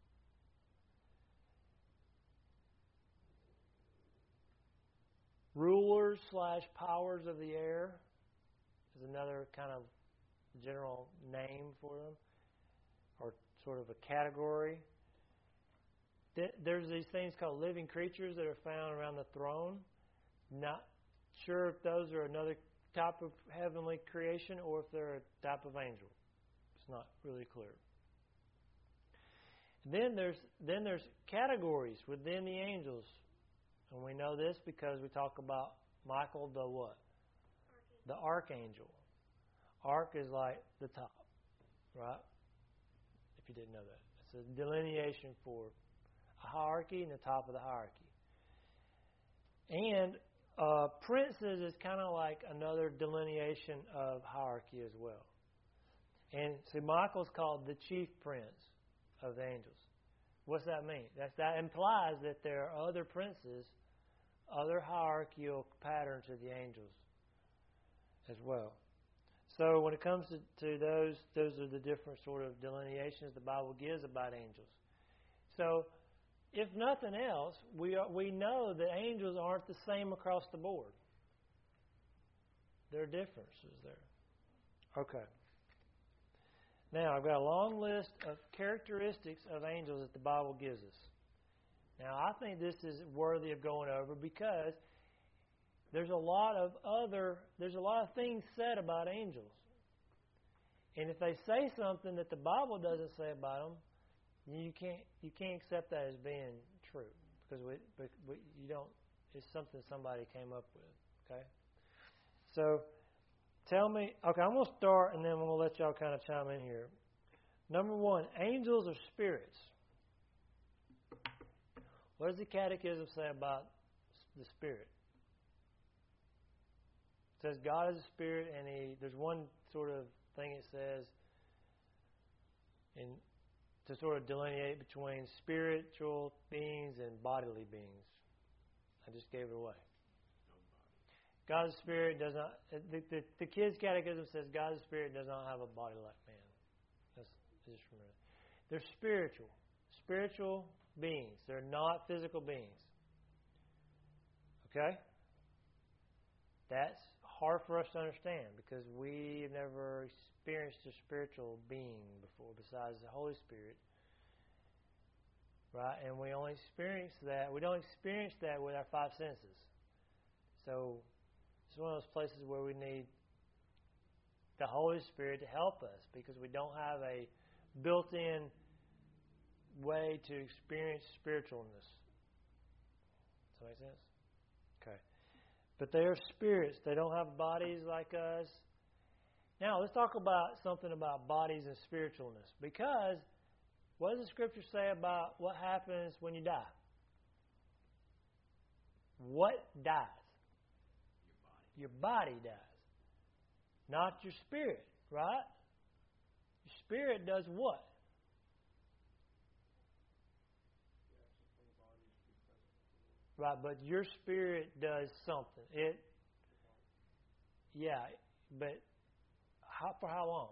Rulers/powers of the air is another kind of general name for them, or sort of a category. There's these things called living creatures that are found around the throne. Not sure if those are another type of heavenly creation or if they're a type of angel. It's not really clear. Then there's categories within the angels. And we know this because we talk about Michael the what? Archangel. The archangel. Arch is like the top, right? If you didn't know that. It's a delineation for a hierarchy and the top of the hierarchy. And princes is kind of like another delineation of hierarchy as well. And see, Michael's called the chief prince of the angels. What's that mean? That implies that there are other princes, other hierarchical patterns of the angels as well. So when it comes to those are the different sort of delineations the Bible gives about angels. So if nothing else, we know that angels aren't the same across the board. There are differences there. Okay. Now, I've got a long list of characteristics of angels that the Bible gives us. Now, I think this is worthy of going over because there's a lot of things said about angels. And if they say something that the Bible doesn't say about them, you can't accept that as being true because you don't. It's something somebody came up with. Okay. So tell me. Okay, I'm going to start and then I'm going to let y'all kind of chime in here. Number 1, angels are spirits. What does the Catechism say about the spirit? It says God is a spirit, and there's one sort of thing it says to sort of delineate between spiritual beings and bodily beings. I just gave it away. God's spirit does not. The Kids' Catechism says God's spirit does not have a body like man. That's just remember. They're spiritual beings. They're not physical beings. Okay? That's hard for us to understand because we've never experienced a spiritual being before besides the Holy Spirit. Right? And we only experience that. We don't experience that with our 5 senses. So it's one of those places where we need the Holy Spirit to help us because we don't have a built-in way to experience spiritualness. Does that make sense? Okay. But they are spirits. They don't have bodies like us. Now, let's talk about something about bodies and spiritualness. Because what does the Scripture say about what happens when you die? What dies? Your body dies. Not your spirit, right? Your spirit does what? Right, but your spirit does something. But for how long?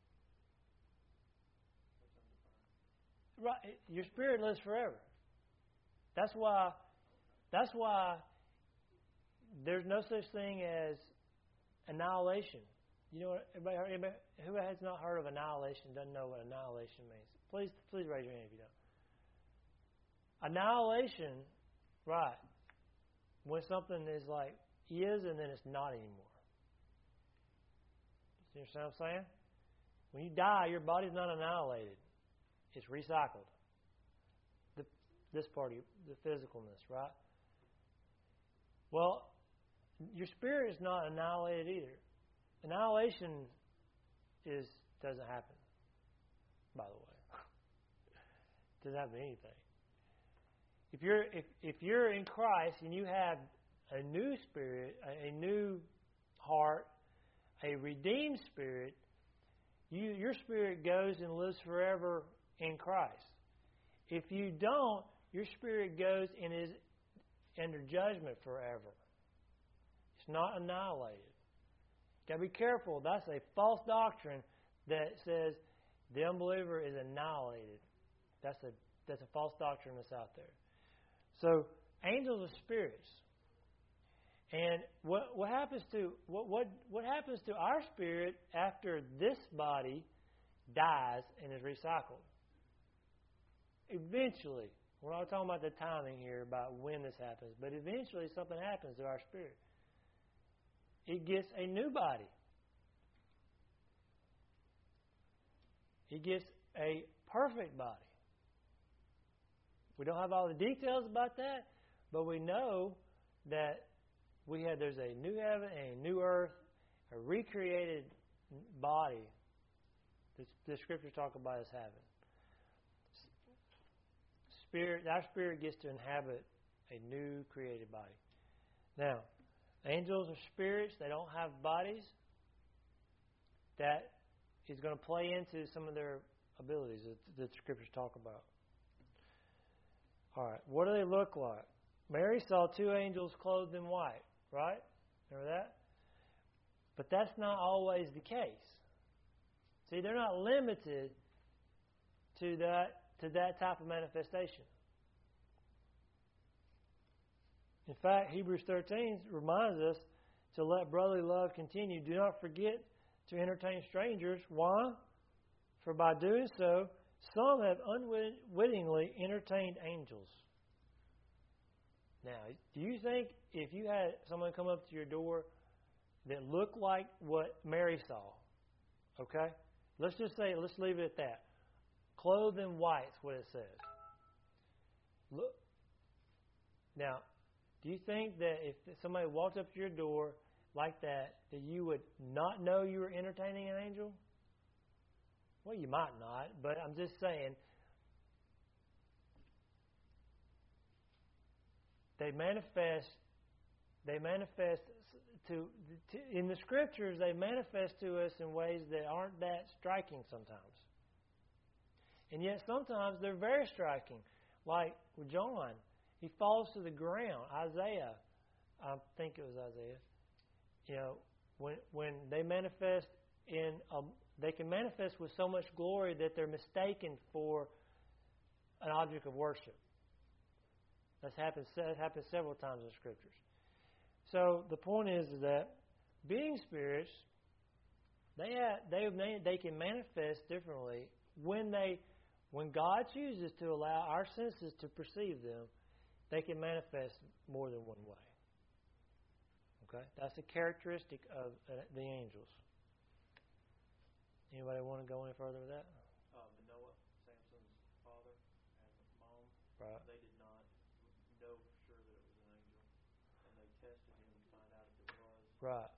Right, your spirit lives forever. That's why there's no such thing as annihilation. You know what? Everybody who has not heard of annihilation doesn't know what annihilation means. Please raise your hand if you don't. Annihilation, right? When something is like is and then it's not anymore. You understand what I'm saying? When you die, your body's not annihilated. It's recycled. This part of the physicalness, right? Well, your spirit is not annihilated either. Annihilation doesn't happen, by the way. Doesn't happen anything. If you're in Christ and you have a new spirit, a new heart, a redeemed spirit, your spirit goes and lives forever in Christ. If you don't, your spirit goes and is under judgment forever. It's not annihilated. Got to be careful. That's a false doctrine that says the unbeliever is annihilated. That's a false doctrine that's out there. So angels are spirits, and what happens to what happens to our spirit after this body dies and is recycled? Eventually, we're not talking about the timing here about when this happens, but eventually something happens to our spirit. It gets a new body. It gets a perfect body. We don't have all the details about that, but we know that there's a new heaven and a new earth, a recreated body that the Scriptures talk about us having. Our spirit gets to inhabit a new created body. Now, angels are spirits. They don't have bodies. That is going to play into some of their abilities that the Scriptures talk about. All right, what do they look like? Mary saw two angels clothed in white, right? Remember that? But that's not always the case. See, they're not limited to that type of manifestation. In fact, Hebrews 13 reminds us to let brotherly love continue. Do not forget to entertain strangers. Why? For by doing so, some have unwittingly entertained angels. Now, do you think if you had someone come up to your door that looked like what Mary saw, okay? Let's leave it at that. Clothed in white is what it says. Look. Now, do you think that if somebody walked up to your door like that you would not know you were entertaining an angel? Well, you might not, but I'm just saying they manifest in the Scriptures. They manifest to us in ways that aren't that striking sometimes, and yet sometimes they're very striking. Like with John, he falls to the ground. Isaiah, I think it was Isaiah. You know, when they manifest they can manifest with so much glory that they're mistaken for an object of worship. That's happened several times in Scriptures. So the point is that being spirits, they can manifest differently when God chooses to allow our senses to perceive them. They can manifest more than one way. Okay, that's a characteristic of the angels. Anybody want to go any further with that? Manoah, Samson's father and mom, right. They did not know for sure that it was an angel, and they tested him to find out if it was. Right.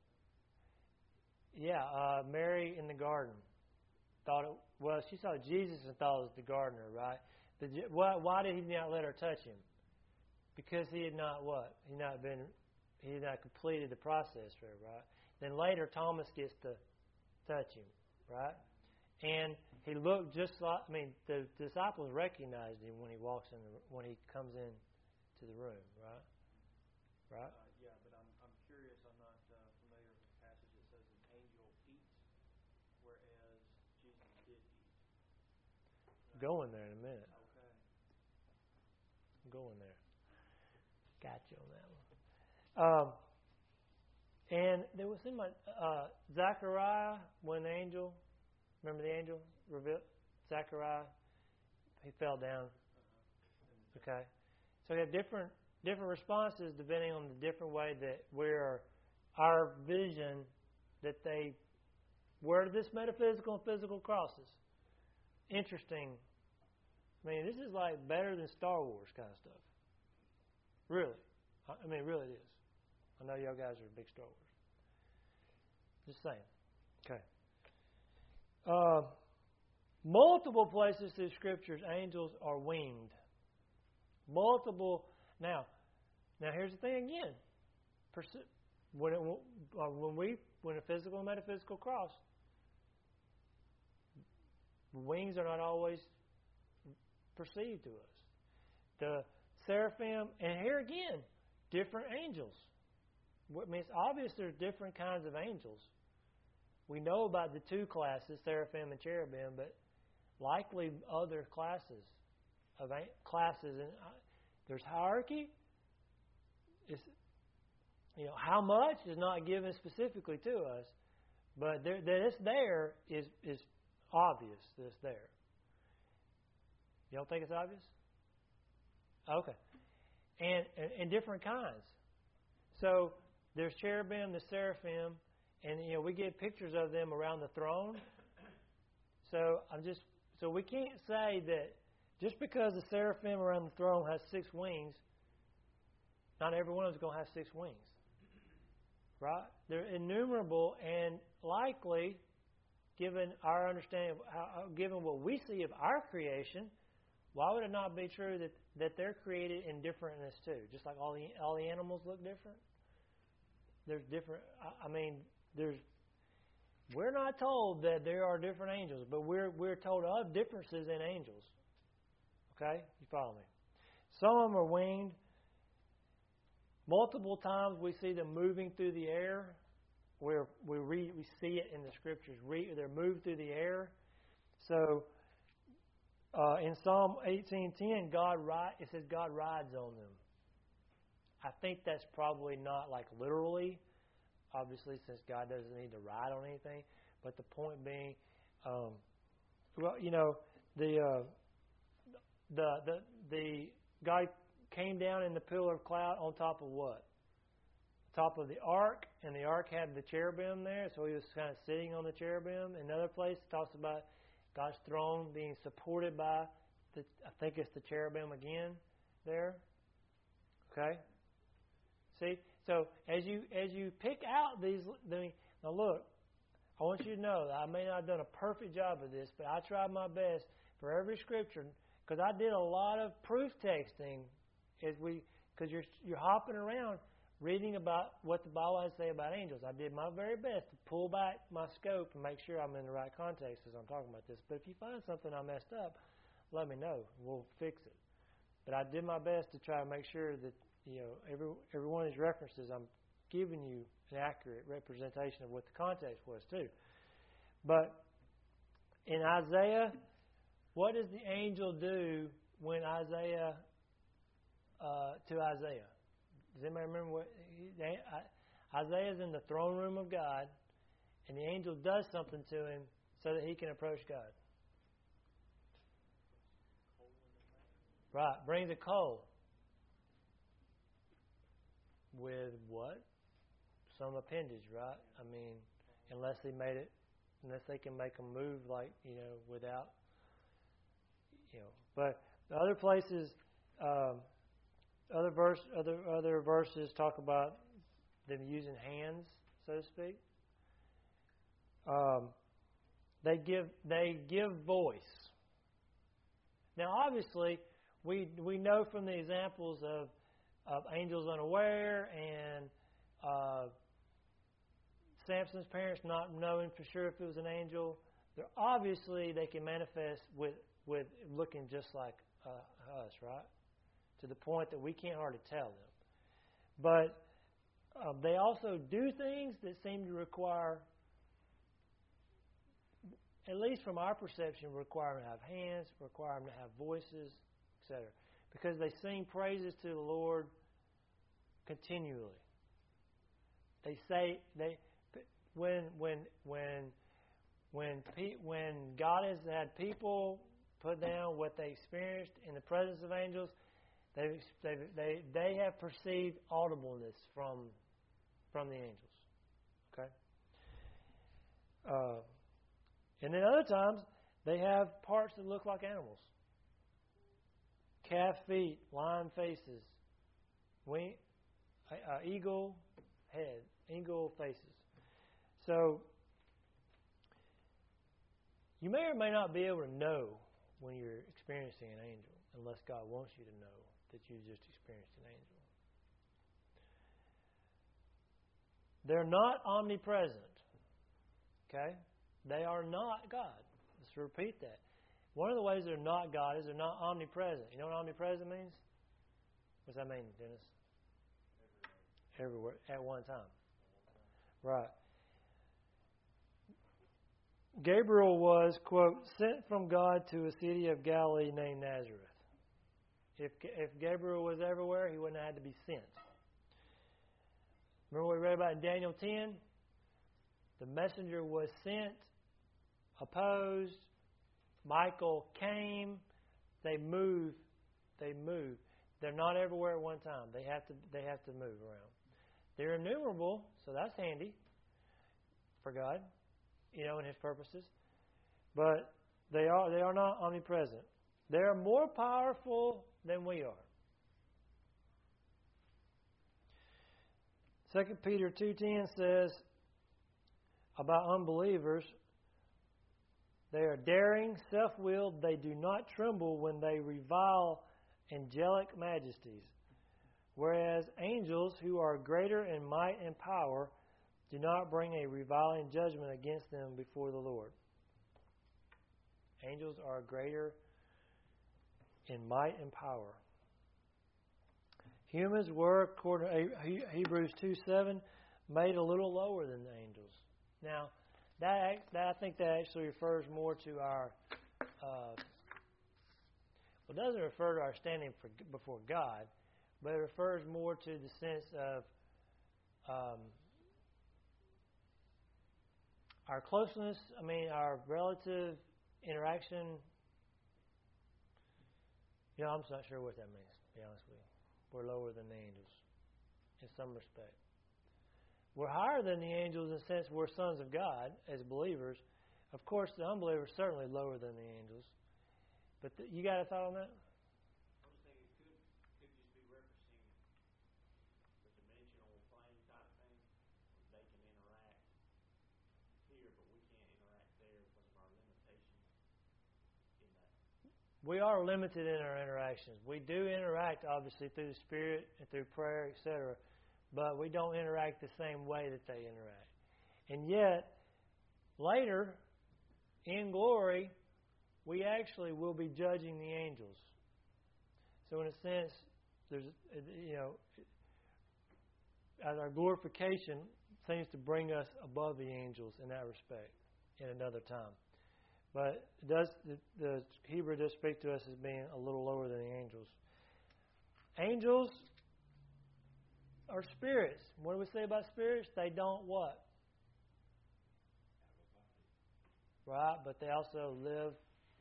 Yeah, Mary in the garden she saw Jesus and thought it was the gardener, right? Why did he not let her touch him? Because he had not what? He had not completed the process for her, right? Then later Thomas gets to touch him, right? And he looked just like, the disciples recognized him when he comes in to the room, right? Right? Yeah, but I'm curious. I'm not familiar with the passage that says an angel eats, whereas Jesus did eat. Go in there in a minute. Okay. going there. Got you on that one. And there was in my Zechariah, when the angel, remember the angel revealed Zechariah, he fell down. Okay, so we have different responses depending on the different way that our vision that they where this metaphysical and physical crosses. Interesting. I mean, this is like better than Star Wars kind of stuff. Really. I mean, really it is. I know y'all guys are big Star Wars. Just saying. Okay. Multiple places through Scriptures, angels are winged. Multiple. Now here's the thing again. When a physical and metaphysical cross, wings are not always perceived to us. The seraphim, and here again, different angels. I mean, it's obvious there's different kinds of angels. We know about the two classes, seraphim and cherubim, but likely other classes and there's hierarchy. How much is not given specifically to us, but that it's there is obvious that it's there. You don't think it's obvious? Okay. And different kinds. So there's cherubim, the seraphim, and we get pictures of them around the throne. So we can't say that just because the seraphim around the throne has 6 wings, not every one of them is going to have 6 wings. Right? They're innumerable, and likely, given our understanding of given what we see of our creation, why would it not be true that they're created in differentness too? Just like all the animals look different. There's different. We're not told that there are different angels, but we're told of differences in angels. Okay, you follow me? Some of them are winged. Multiple times we see them moving through the air. Where we see it in the Scriptures. They're moved through the air. So in Psalm 18:10, it says God rides on them. I think that's probably not like literally, obviously, since God doesn't need to ride on anything. But the point being, the God came down in the pillar of cloud on top of what? Top of the ark, and the ark had the cherubim there, so he was kind of sitting on the cherubim. Another place talks about God's throne being supported by I think it's the cherubim again there. Okay? See? So as you pick out these, now look, I want you to know that I may not have done a perfect job of this, but I tried my best for every Scripture, because I did a lot of proof texting because you're hopping around reading about what the Bible has to say about angels. I did my very best to pull back my scope and make sure I'm in the right context as I'm talking about this. But if you find something I messed up, let me know. We'll fix it. But I did my best to try to make sure that every one of these references, I'm giving you an accurate representation of what the context was too. But in Isaiah, what does the angel do when Isaiah to Isaiah? Does anybody remember what Isaiah's in the throne room of God, and the angel does something to him so that he can approach God? Right, brings a coal. With what? Some appendage, right? I mean, unless they can make them move without, But the other places, other verses talk about them using hands, so to speak. They give voice. Now, obviously, we know from the examples of angels unaware and Samson's parents not knowing for sure if it was an angel. They can manifest with looking just like us, right? To the point that we can't hardly tell them. But they also do things that seem to require, at least from our perception, require them to have hands, require them to have voices, etc. because they sing praises to the Lord continually. They say when God has had people put down what they experienced in the presence of angels, they have perceived audibleness from the angels. Okay. And then other times they have parts that look like animals: calf feet, lion faces, eagle head, eagle faces. So you may or may not be able to know when you're experiencing an angel, unless God wants you to know that you just experienced an angel. They're not omnipresent. Okay? They are not God. Let's repeat that. One of the ways they're not God is they're not omnipresent. You know what omnipresent means? What's that mean, Dennis? Everywhere. At one time. Right. Gabriel was, quote, sent from God to a city of Galilee named Nazareth. If Gabriel was everywhere, he wouldn't have had to be sent. Remember what we read about in Daniel 10? The messenger was sent, opposed. Michael came. They move. They're not everywhere at one time. They have to move around. They're innumerable, so that's handy for God, in His purposes. But they are not omnipresent. They are more powerful than we are. 2 Peter 2:10 says about unbelievers, they are daring, self-willed, they do not tremble when they revile angelic majesties, whereas angels who are greater in might and power do not bring a reviling judgment against them before the Lord. Angels are greater in might and power. Humans were, according to Hebrews 2:7, made a little lower than the angels. Now, I think that actually refers more to our... it doesn't refer to our standing before God, but it refers more to the sense of our closeness, our relative interaction. I'm just not sure what that means, to be honest with you. We're lower than the angels in some respect. We're higher than the angels in the sense we're sons of God as believers. Of course, the unbeliever is certainly lower than the angels. But you got a thought on that? I was thinking it could just be referencing the dimensional plane type thing. They can interact here, but we can't interact there because of our limitations in that. We are limited in our interactions. We do interact, obviously, through the Spirit and through prayer, etc., but we don't interact the same way that they interact. And yet, later, in glory, we actually will be judging the angels. So in a sense, there's, as our glorification seems to bring us above the angels in that respect in another time. But the Hebrew does speak to us as being a little lower than the angels. Angels are spirits. What do we say about spirits? They don't what? Right, but they also live.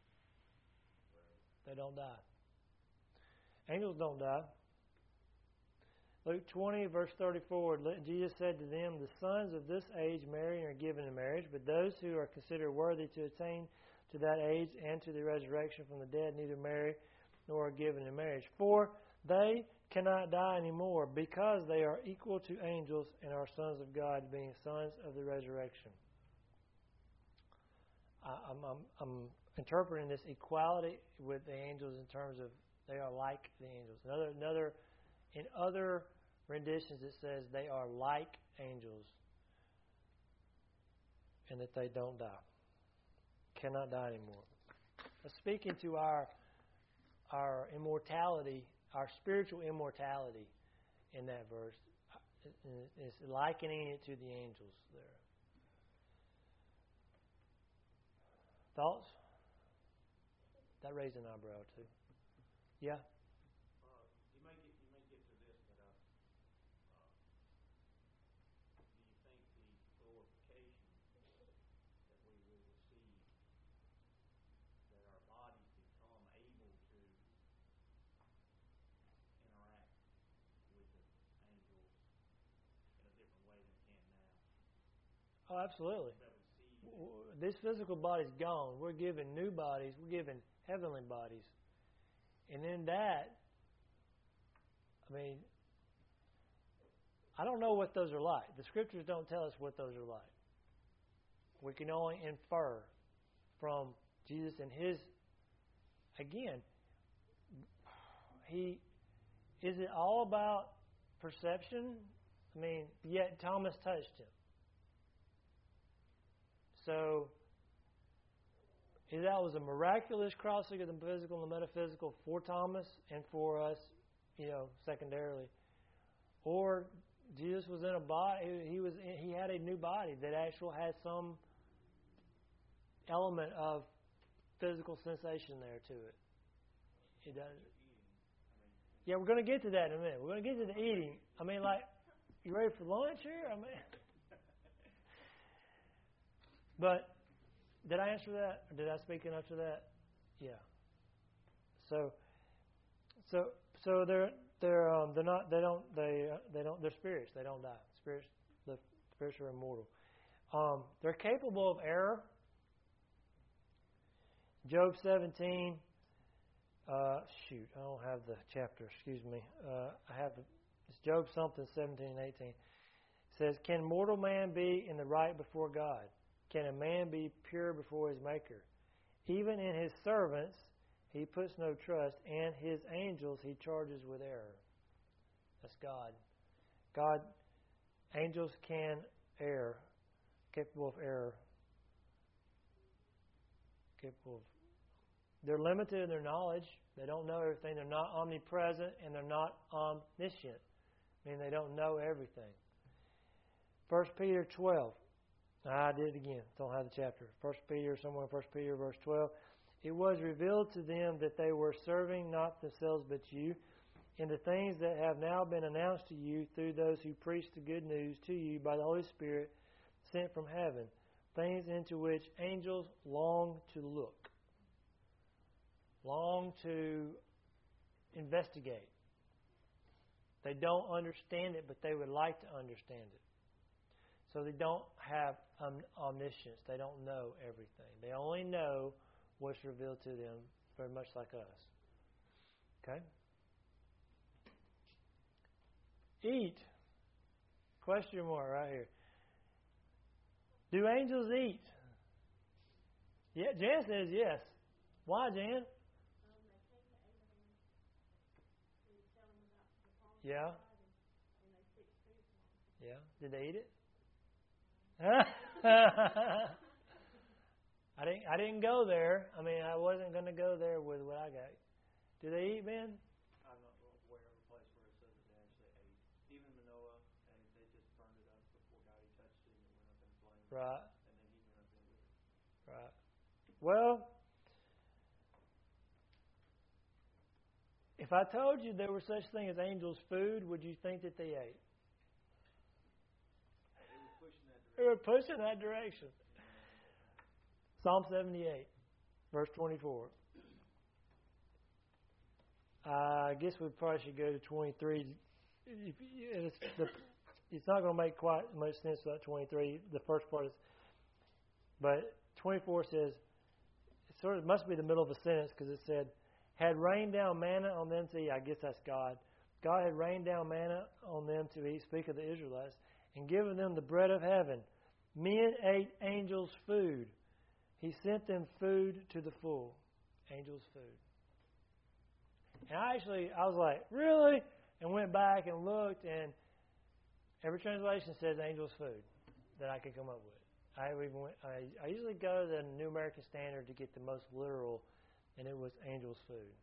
They don't die. Angels don't die. Luke 20, verse 34, Jesus said to them, the sons of this age marry and are given in marriage, but those who are considered worthy to attain to that age and to the resurrection from the dead neither marry nor are given in marriage. For they cannot die anymore, because they are equal to angels and are sons of God, being sons of the resurrection. I'm interpreting this equality with the angels in terms of they are like the angels. In other renditions, it says they are like angels and that they don't die. Cannot die anymore. Speaking to our immortality, our spiritual immortality in that verse, it's likening it to the angels there. Thoughts? That raised an eyebrow too. Yeah? Oh, absolutely. that would see. This physical body's gone. We're given new bodies. We're given heavenly bodies. And in that, I mean, I don't know what those are like. The Scriptures don't tell us what those are like. We can only infer from Jesus and His, again, is it all about perception? I mean, yet Thomas touched Him. So, that was a miraculous crossing of the physical and the metaphysical for Thomas and for us, secondarily. Or Jesus was in a body. He had a new body that actually had some element of physical sensation there to it. It does. Yeah, we're going to get to that in a minute. We're going to get to the eating. I mean, like, you ready for lunch here? I mean, but did I answer that? Or did I speak enough to that? Yeah. So they're spirits. They don't die. The spirits are immortal. They're capable of error. Job 17. I don't have the chapter. Excuse me. I have it's Job something 17 and 18. It says, "Can mortal man be in the right before God? Can a man be pure before his Maker? Even in his servants he puts no trust, and his angels he charges with error." That's God. Angels can err, capable of error. They're limited in their knowledge. They don't know everything. They're not omnipresent, and they're not omniscient. I mean, they don't know everything. 1 Peter 12. I did it again. Don't have the chapter. 1 Peter, somewhere in 1 Peter, verse 12. "It was revealed to them that they were serving not themselves but you, in the things that have now been announced to you through those who preach the good news to you by the Holy Spirit sent from heaven, things into which angels long to look." Long to investigate. They don't understand it, but they would like to understand it. So they don't have omniscience. They don't know everything. They only know what's revealed to them, very much like us. Okay? Eat. Question mark right here. Do angels eat? Yeah, Jan says yes. Why, Jan? Yeah. Yeah. Did they eat it? I didn't go there. I mean, I wasn't going to go there with what I got. Do they eat, Ben? I'm not aware of a place where it says that they actually ate. Even Manoah, and they just burned it up before God. He touched it, and it went up in flames. Right. And then he went up in with it. Right. Well, if I told you there was such thing as angels' food, would you think that they ate? They were pushing that direction. Psalm 78, verse 24. I guess we probably should go to 23. It's not going to make quite much sense about 23. The first part is, but 24 says, it must be the middle of a sentence because it said, "Had rained down manna on them to eat." I guess that's God. God had rained down manna on them to eat, speak of the Israelites, and given them the bread of heaven. Men ate angels' food. He sent them food to the full. Angels' food. And I was like, really? And went back and looked, and every translation says angels' food that I could come up with. I usually go to the New American Standard to get the most literal, and it was angels' food.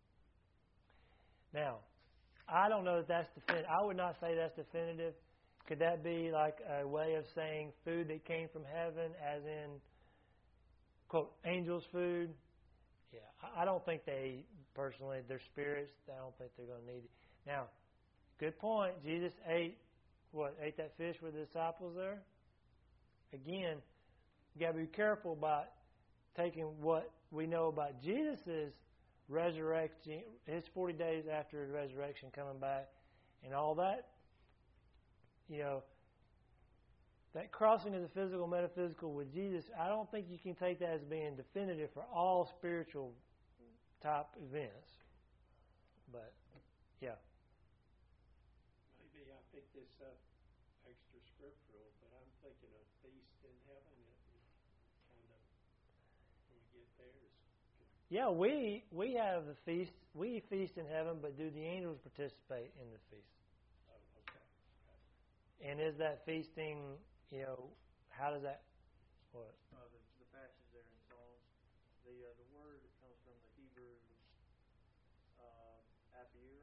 Now, I don't know if that's definitive. I would not say that's definitive. Could that be like a way of saying food that came from heaven, as in, quote, angels' food? Yeah, I don't think they eat, personally. They're spirits. I don't think they're going to need it. Now, good point. Jesus ate that fish with the disciples there? Again, you got to be careful about taking what we know about Jesus' resurrection, his 40 days after his resurrection, coming back, and all that. that crossing of the physical, metaphysical with Jesus, I don't think you can take that as being definitive for all spiritual type events. But, yeah. Maybe I picked this up extra scriptural, but I'm thinking a feast in heaven. It kind of, when we get there, is Yeah, we have the feast. We feast in heaven, but do the angels participate in the feast? oh, okay. And is that feasting, how does that, what? The passage there in Psalms, the word comes from the Hebrew abir,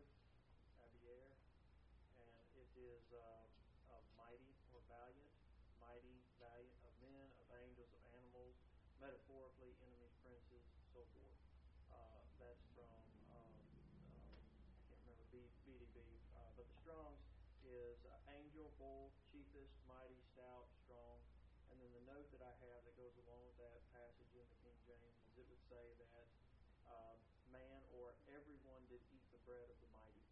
and it is of mighty or valiant, of men, of angels, of animals, metaphorically, enemies, princes, so forth. That's from, I can't remember, BDB, but the Strong's is angel, bull, chiefest, mighty, stout, strong. And then the note that I have that goes along with that passage in the King James is it would say that man or everyone did eat the bread of the mighty.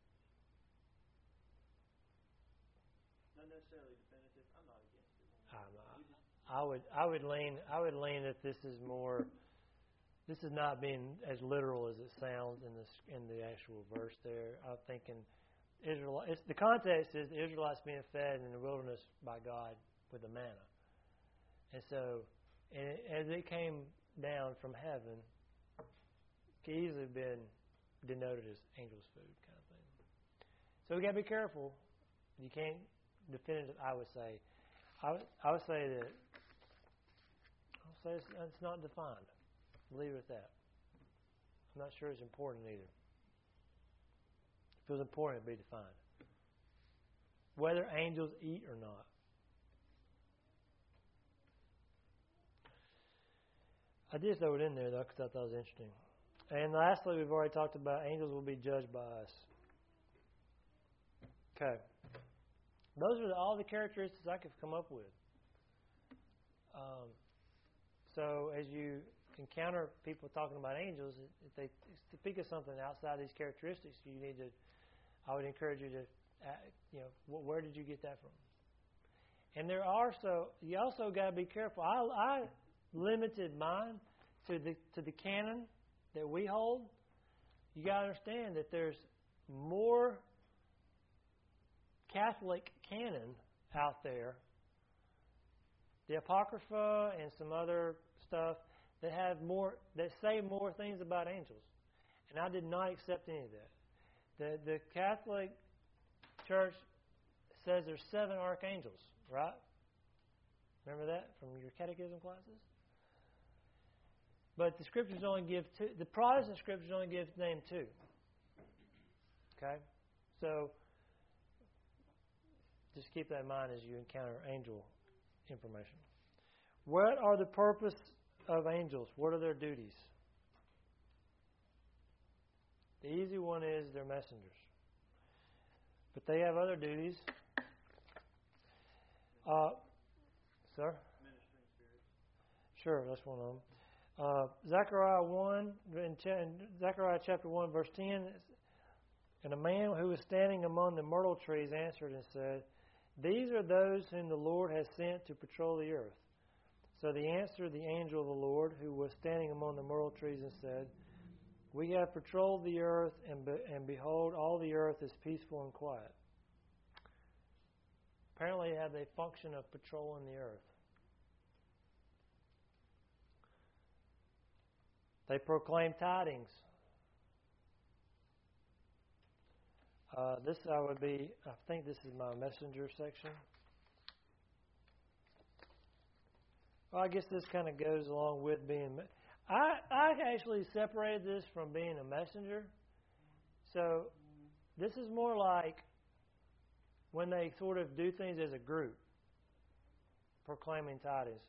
Not necessarily definitive. I'm not against it. I would lean that this is more. This is not being as literal as it sounds in the actual verse there. I'm thinking the context is the Israelites being fed in the wilderness by God with the manna. And so, as it came down from heaven, it could easily have been denoted as angel's food kind of thing. So we got to be careful. You can't definitive. I would say that it's not defined. Leave it at that. I'm not sure it's important either. It feels important to be defined. Whether angels eat or not. I did throw it in there, though, because I thought it was interesting. And lastly, we've already talked about angels will be judged by us. Okay. Those are all the characteristics I could come up with. So as you encounter people talking about angels, if they speak of something outside these characteristics, I would encourage you to, where did you get that from? And you also got to be careful. I limited mine to the canon that we hold. You got to understand that there's more Catholic canon out there, the Apocrypha and some other stuff that say more things about angels, and I did not accept any of that. The Catholic Church says there's 7 archangels, right? Remember that from your catechism classes? But the Scriptures only give 2. The Protestant Scriptures only give name 2. Okay, so just keep that in mind as you encounter angel information. What are the purpose of angels? What are their duties? The easy one is they're messengers. But they have other duties. Sir? Ministering spirits. Sure, that's one of them. Zechariah 1, in Zechariah chapter 1, verse 10, and a man who was standing among the myrtle trees answered and said, "These are those whom the Lord has sent to patrol the earth." So they answered the angel of the Lord, who was standing among the myrtle trees, and said, "We have patrolled the earth, and behold, all the earth is peaceful and quiet." Apparently, they have a function of patrolling the earth. They proclaim tidings. I think this is my messenger section. Well, I guess this kind of goes along with being... I actually separated this from being a messenger. So this is more like when they sort of do things as a group, proclaiming tidings.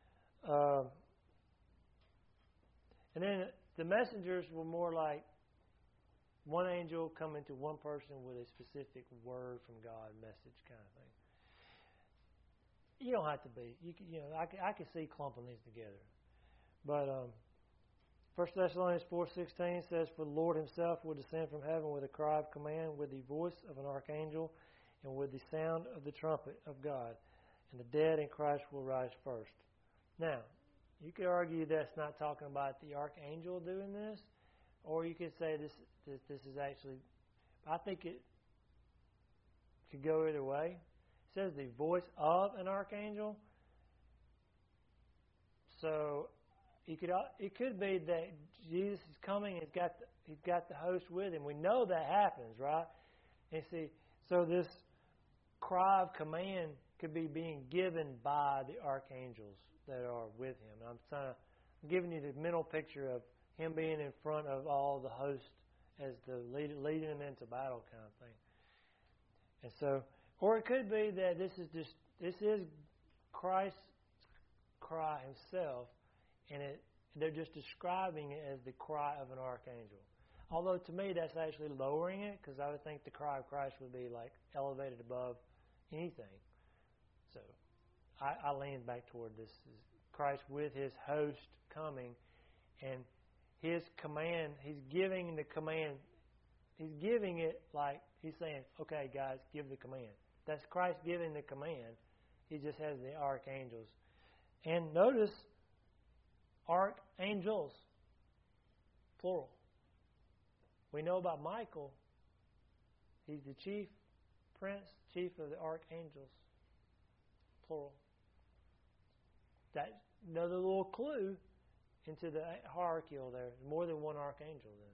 And then the messengers were more like one angel coming to one person with a specific word from God, message kind of thing. You don't have to be. I can see clumping these together. But 1 Thessalonians 4:16 says, "For the Lord himself will descend from heaven with a cry of command, with the voice of an archangel, and with the sound of the trumpet of God. and the dead in Christ will rise first. Now, you could argue that's not talking about the archangel doing this, or you could say this is actually, I think it could go either way. It says the voice of an archangel. So it could be that Jesus is coming and he's got the host with him. We know that happens, right? And see, so this cry of command could be being given by the archangels that are with him. I'm giving you the mental picture of him being in front of all the host as the leading them into battle kind of thing. And so, or it could be that this is Christ's cry himself, and they're just describing it as the cry of an archangel. Although to me that's actually lowering it, because I would think the cry of Christ would be like elevated above anything. So I lean back toward this is Christ with his host coming, and his command, he's giving the command. He's giving it like he's saying, okay, guys, give the command. That's Christ giving the command. He just has the archangels. And notice, archangels, plural. We know about Michael. He's the chief prince, chief of the archangels, plural. That's another little clue into the hierarchy there. There's more than one archangel then.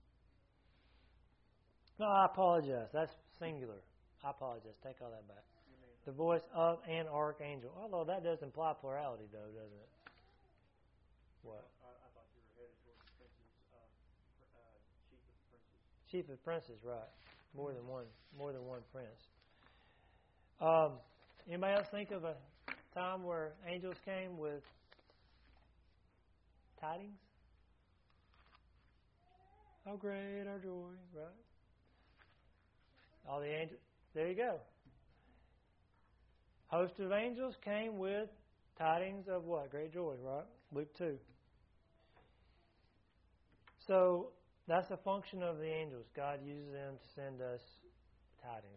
No, I apologize. That's singular. I apologize. Take all that back. The voice of an archangel. Although that does imply plurality, though, doesn't it? What? I thought you were headed towards the princes, chief of princes. Chief of princes, right? More than one prince. Anybody else think of a time where angels came with tidings? How great our joy, right? All the angels. There you go. Host of angels came with tidings of what? Great joy, right? Luke 2. So that's a function of the angels. God uses them to send us tidings.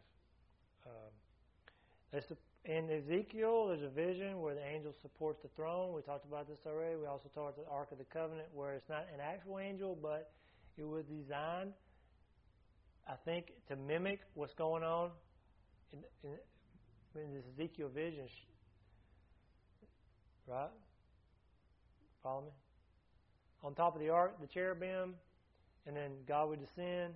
In Ezekiel, there's a vision where the angel supports the throne. We talked about this already. We also talked about the Ark of the Covenant, where it's not an actual angel, but it was designed, I think, to mimic what's going on in this Ezekiel vision. Right? Follow me? On top of the ark, the cherubim, and then God would descend.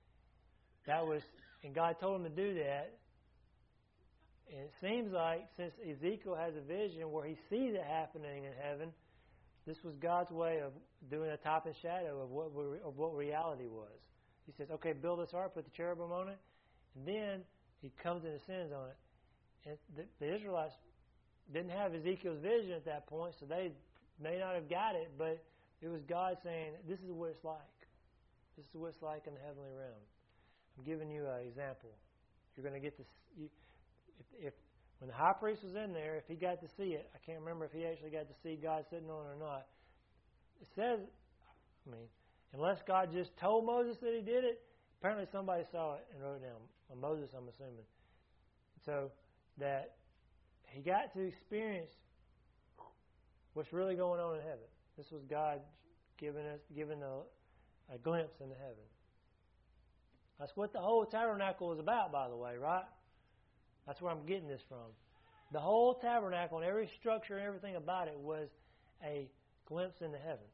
And God told him to do that. And it seems like since Ezekiel has a vision where he sees it happening in heaven, this was God's way of doing a type and shadow of what reality was. He says, okay, build this ark, put the cherubim on it, and then he comes and ascends on it. And the Israelites didn't have Ezekiel's vision at that point, so they may not have got it, but it was God saying, this is what it's like. This is what it's like in the heavenly realm. I'm giving you an example. You're going to get this. If when the high priest was in there, if he got to see it, I can't remember if he actually got to see God sitting on it or not. It says, unless God just told Moses that he did it, apparently somebody saw it and wrote it down. Moses, I'm assuming. So that he got to experience what's really going on in heaven. This was God giving a glimpse into heaven. That's what the whole tabernacle is about, by the way, right? That's where I'm getting this from. The whole tabernacle and every structure and everything about it was a glimpse into heaven.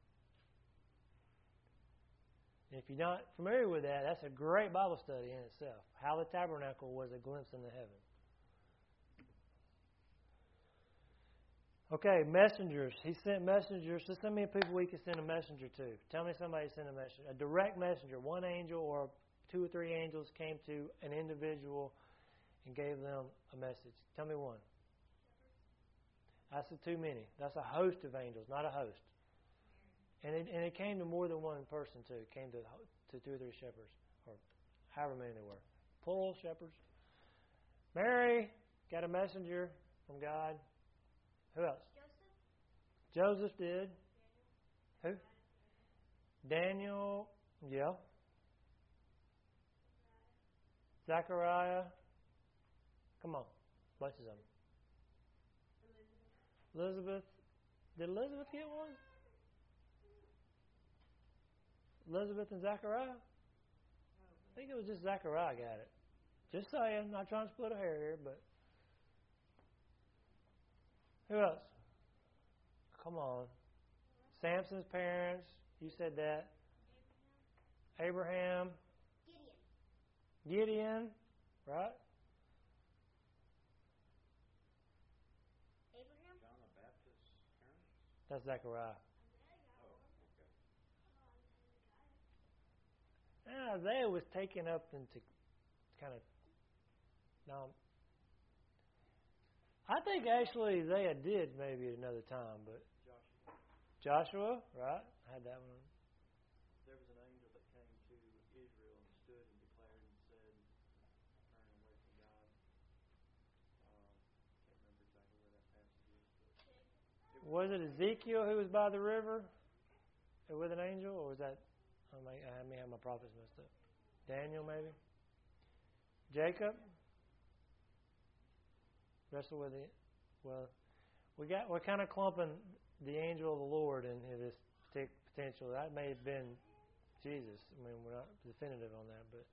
And if you're not familiar with that, that's a great Bible study in itself. How the tabernacle was a glimpse into heaven. Okay, messengers. He sent messengers. Just how many people we can send a messenger to? Tell me somebody sent a messenger. A direct messenger. One angel or 2 or 3 angels came to an individual and gave them a message. Tell me one. That's too many. That's a host of angels, not a host. And it came to more than one person too. It came to 2 or 3 shepherds, or however many there were. Plural shepherds. Mary got a messenger from God. Who else? Joseph did. Who? Daniel. Yeah. Zechariah. Come on. Bunches of them. Elizabeth. Did Elizabeth get one? Elizabeth and Zachariah? I think it was just Zachariah got it. Just saying, not trying to split a hair here, but who else? Come on. Samson's parents. You said that. Abraham. Gideon. Right? Abraham? John the Baptist's parents? That's Zachariah. Oh, okay. Isaiah was taken up into kind of. Now, I think actually Isaiah did maybe at another time, but Joshua, right? I had that one. There was an angel that came to Israel and stood and declared and said, turn away from God. Can't remember exactly where that passage is. But Was it Ezekiel who was by the river with an angel, or was that? I may have my prophets messed up. Daniel, maybe. Jacob. Wrestle with it. Well, we're kind of clumping the angel of the Lord into this potential. That may have been Jesus. I mean, we're not definitive on that, but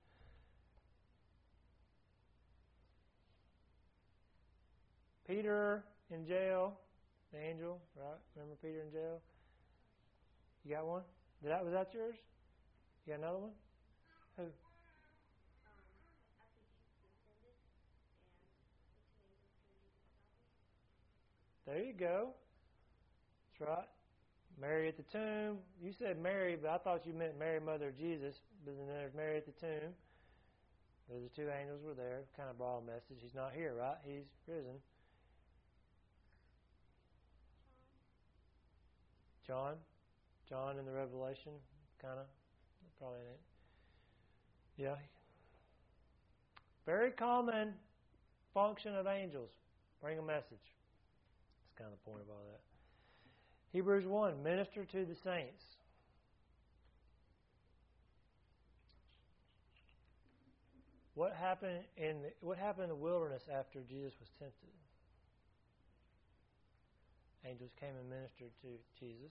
Peter in jail, the angel, right? Remember Peter in jail? You got one? Was that yours? You got another one? Who? There you go. That's right. Mary at the tomb. You said Mary, but I thought you meant Mary, mother of Jesus. But then there's Mary at the tomb. The two angels were there. Kind of brought a message. He's not here, right? He's risen. John in the Revelation. Kind of. Probably ain't. Yeah. Very common function of angels. Bring a message. That's kind of the point of all that. Hebrews 1, minister to the saints. What happened in the wilderness after Jesus was tempted? Angels came and ministered to Jesus.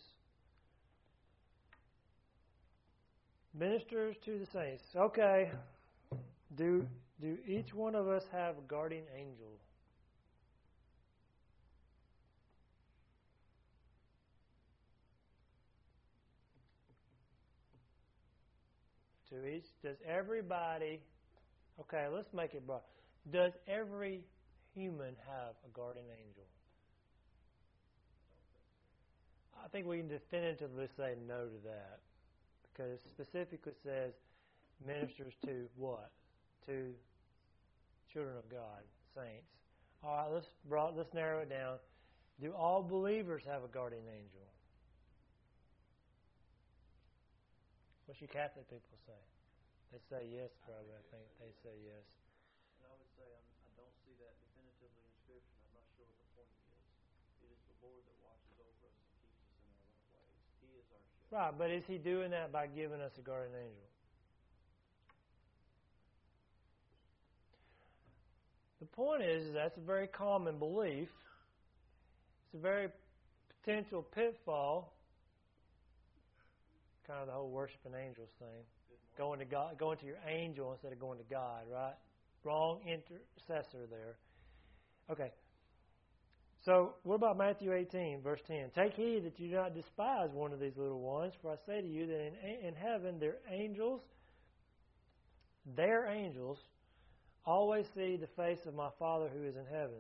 Ministers to the saints. Okay. Do each one of us have a guardian angel? To each? Does everybody... Okay, let's make it broad. Does every human have a guardian angel? I think we can definitively say no to that. Because it specifically says ministers to what? To children of God, saints. All right, let's narrow it down. Do all believers have a guardian angel? What's your Catholic people say? They say yes, probably. I think they say yes. And I would say I don't see that definitively in Scripture. I'm not sure what the point is. It is the Lord that watches over us and keeps us in our right ways. He is our shepherd. Right, but is He doing that by giving us a guardian angel? The point is that's a very common belief. It's a very potential pitfall. Kind of the whole worshiping angels thing. Going to God, going to your angel instead of going to God, right? Wrong intercessor there. Okay. So, what about Matthew 18, verse 10? Take heed that you do not despise one of these little ones, for I say to you that in heaven their angels always see the face of my Father who is in heaven.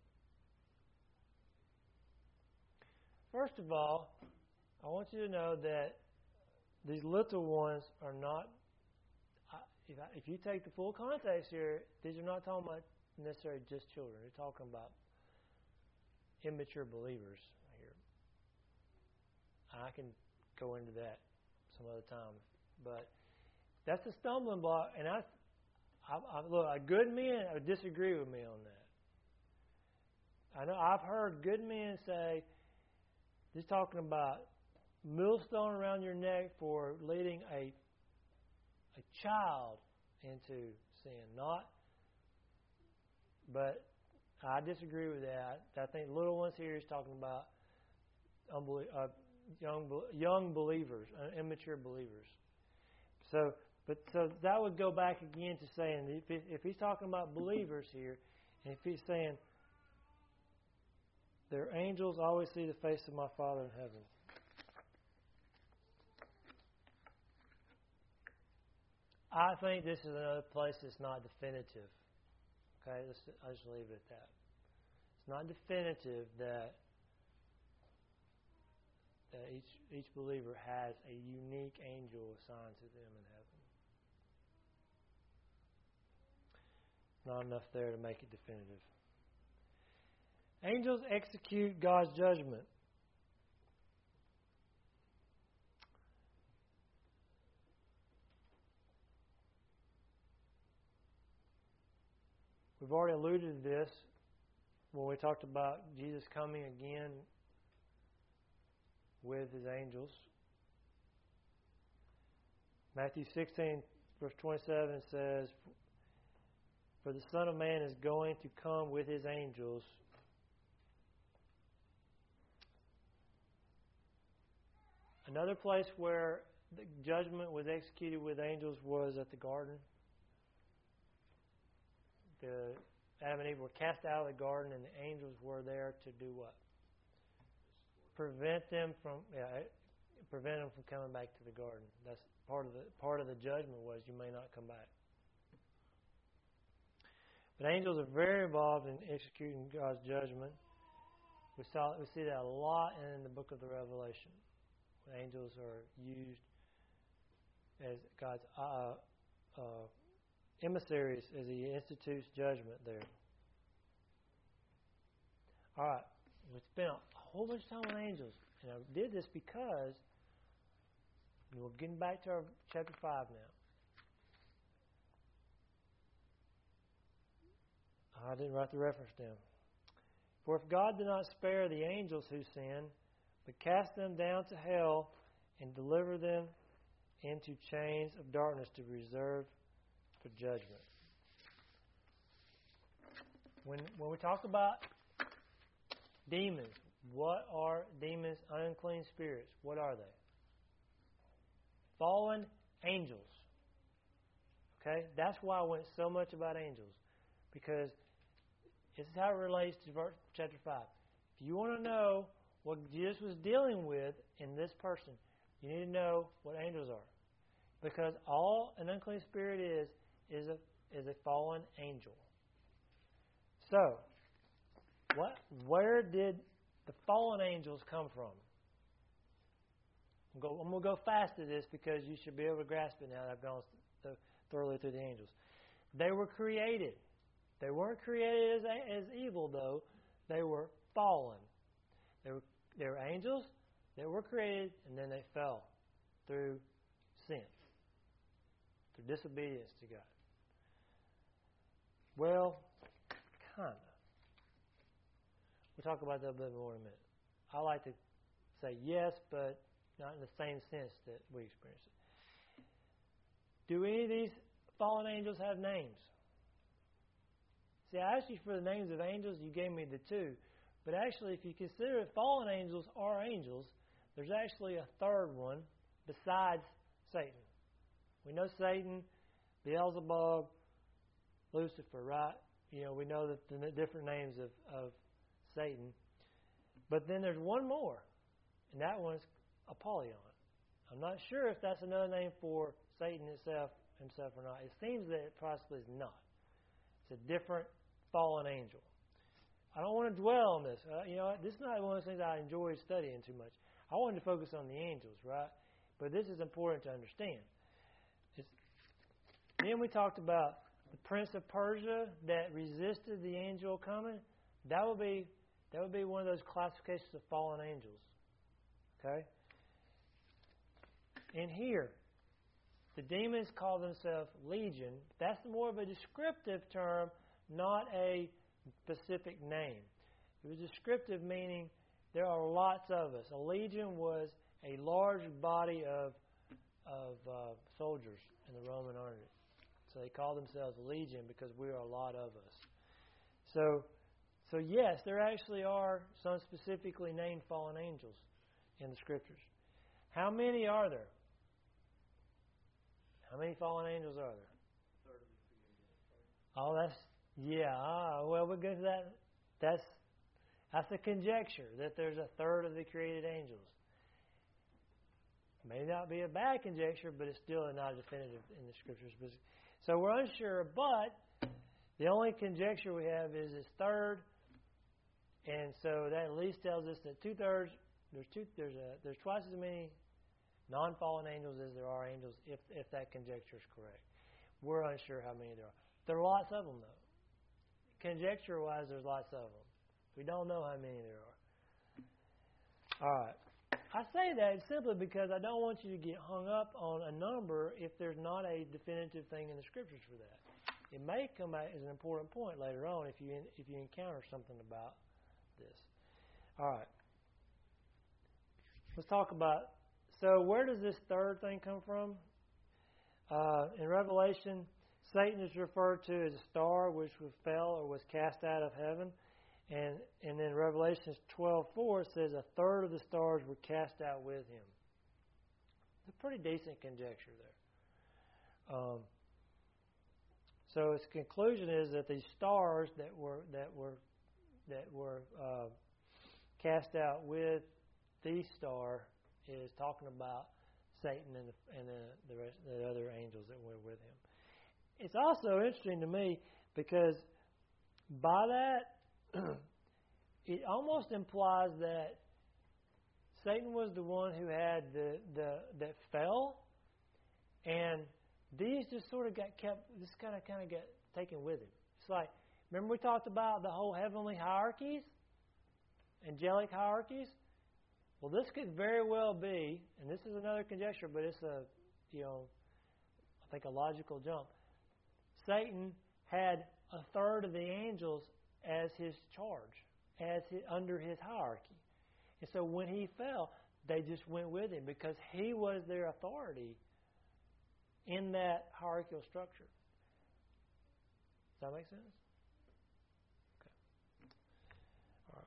First of all, I want you to know that these little ones are not, if you take the full context here, these are not talking about necessarily just children. They're talking about immature believers here. I can go into that some other time. But that's a stumbling block. And look, good men would disagree with me on that. I know I've heard good men say, he's talking about millstone around your neck for leading a child into sin. But I disagree with that. I think little ones here is talking about young believers, immature believers. So that would go back again to saying if he's talking about believers here, and if he's saying their angels always see the face of my Father in heaven. I think this is another place that's not definitive. Okay, I'll just leave it at that. It's not definitive that each believer has a unique angel assigned to them in heaven. Not enough there to make it definitive. Angels execute God's judgment. We've already alluded to this when we talked about Jesus coming again with His angels. Matthew 16, verse 27 says, "For the Son of Man is going to come with His angels." Another place where the judgment was executed with angels was at the garden. Adam and Eve were cast out of the garden, and the angels were there to do what? Prevent them from coming back to the garden. That's part of the judgment was you may not come back. But angels are very involved in executing God's judgment. We see that a lot in the book of the Revelation. Angels are used as God's emissaries as He institutes judgment there. All right, we spent a whole bunch of time on angels, and I did this because we're getting back to our chapter 5 now. I didn't write the reference down. "For if God did not spare the angels who sinned, but cast them down to hell and deliver them into chains of darkness to be reserved for judgment." When we talk about demons, what are demons? Unclean spirits. What are they? Fallen angels. Okay? That's why I went so much about angels. Because this is how it relates to chapter 5. If you want to know what Jesus was dealing with in this person, you need to know what angels are. Because all an unclean spirit is a fallen angel. So, where did the fallen angels come from? I'm going to go fast at this because you should be able to grasp it now that I've gone thoroughly through the angels. They were created. They weren't created as evil, though. They were fallen. They were angels that were created, and then they fell through sin, through disobedience to God. Well, kind of. We'll talk about that a bit more in a minute. I like to say yes, but not in the same sense that we experience it. Do any of these fallen angels have names? See, I asked you for the names of angels. You gave me the two. But actually, if you consider that fallen angels are angels, there's actually a third one besides Satan. We know Satan, Beelzebub, Lucifer, right? We know the different names of Satan. But then there's one more, and that one's Apollyon. I'm not sure if that's another name for Satan himself or not. It seems that it possibly is not. It's a different fallen angel. I don't want to dwell on this. This is not one of those things I enjoy studying too much. I wanted to focus on the angels, right? But this is important to understand. Then we talked about the prince of Persia that resisted the angel coming. That would be one of those classifications of fallen angels. Okay? In here, the demons call themselves legion. That's more of a descriptive term, not a specific name. It was descriptive, meaning there are lots of us. A legion was a large body of soldiers in the Roman army. So they call themselves legion because we are a lot of us. So So yes, there actually are some specifically named fallen angels in the Scriptures. How many are there? How many fallen angels are there? Third of the created. Oh, well, we'll get to that. That's a conjecture that there's a third of the created angels. May not be a bad conjecture, but it's still not definitive in the Scriptures. So we're unsure, but the only conjecture we have is it's third, and so that at least tells us that 2/3. There's twice as many non-fallen angels as there are angels, if that conjecture is correct. We're unsure how many there are. There are lots of them, though. Conjecture-wise, there's lots of them. We don't know how many there are. All right. I say that simply because I don't want you to get hung up on a number if there's not a definitive thing in the Scriptures for that. It may come out as an important point later on if you encounter something about this. All right. Let's talk about, so where does this third thing come from? In Revelation, Satan is referred to as a star which fell or was cast out of heaven. And in Revelation 12:4 it says 1/3 of the stars were cast out with him. It's a pretty decent conjecture there. So its conclusion is that these stars that were cast out with the star is talking about Satan and the other angels that were with him. It's also interesting to me because by that it almost implies that Satan was the one who had that fell, and these just sort of got kept. This kind of got taken with him. It's like, remember we talked about the whole heavenly hierarchies, angelic hierarchies. Well, this could very well be, and this is another conjecture, but it's I think a logical jump. Satan had 1/3 of the angels as his charge, under his hierarchy. And so when he fell, they just went with him because he was their authority in that hierarchical structure. Does that make sense? Okay. All